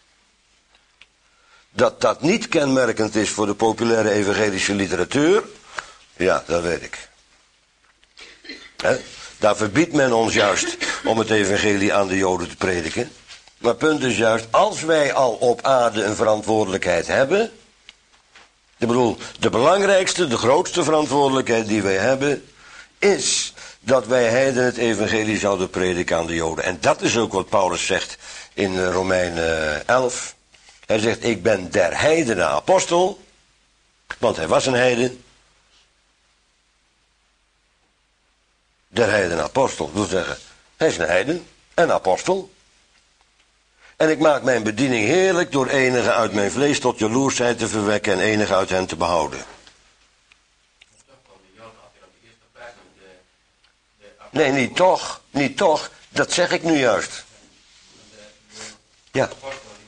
Dat dat niet kenmerkend is voor de populaire evangelische literatuur. Ja, dat weet ik. He? Daar verbiedt men ons juist om het evangelie aan de Joden te prediken. Maar het punt is juist, als wij al op aarde een verantwoordelijkheid hebben. Ik bedoel, de belangrijkste, de grootste verantwoordelijkheid die wij hebben, is dat wij heiden het evangelie zouden prediken aan de Joden. En dat is ook wat Paulus zegt in Romeinen elf. Hij zegt, ik ben der heidenen apostel, want hij was een heiden. Der heidenen apostel, dat wil zeggen, hij is een heiden, een apostel. En ik maak mijn bediening heerlijk door enigen uit mijn vlees tot jaloersheid te verwekken en enigen uit hen te behouden. Nee, niet toch, niet toch, dat zeg ik nu juist. Ja.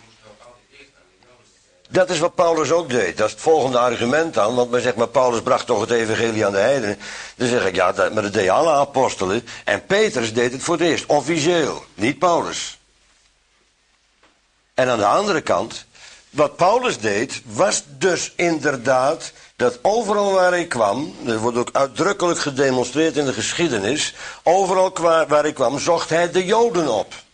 Dat is wat Paulus ook deed. Dat is het volgende argument dan. Want men zegt, maar Paulus bracht toch het evangelie aan de heidenen. Dan zeg ik, ja, dat, maar dat deden alle apostelen. En Petrus deed het voor het eerst, officieel. Niet Paulus. En aan de andere kant, wat Paulus deed, was dus inderdaad dat overal waar hij kwam, dat wordt ook uitdrukkelijk gedemonstreerd in de geschiedenis, overal waar hij kwam, zocht hij de Joden op.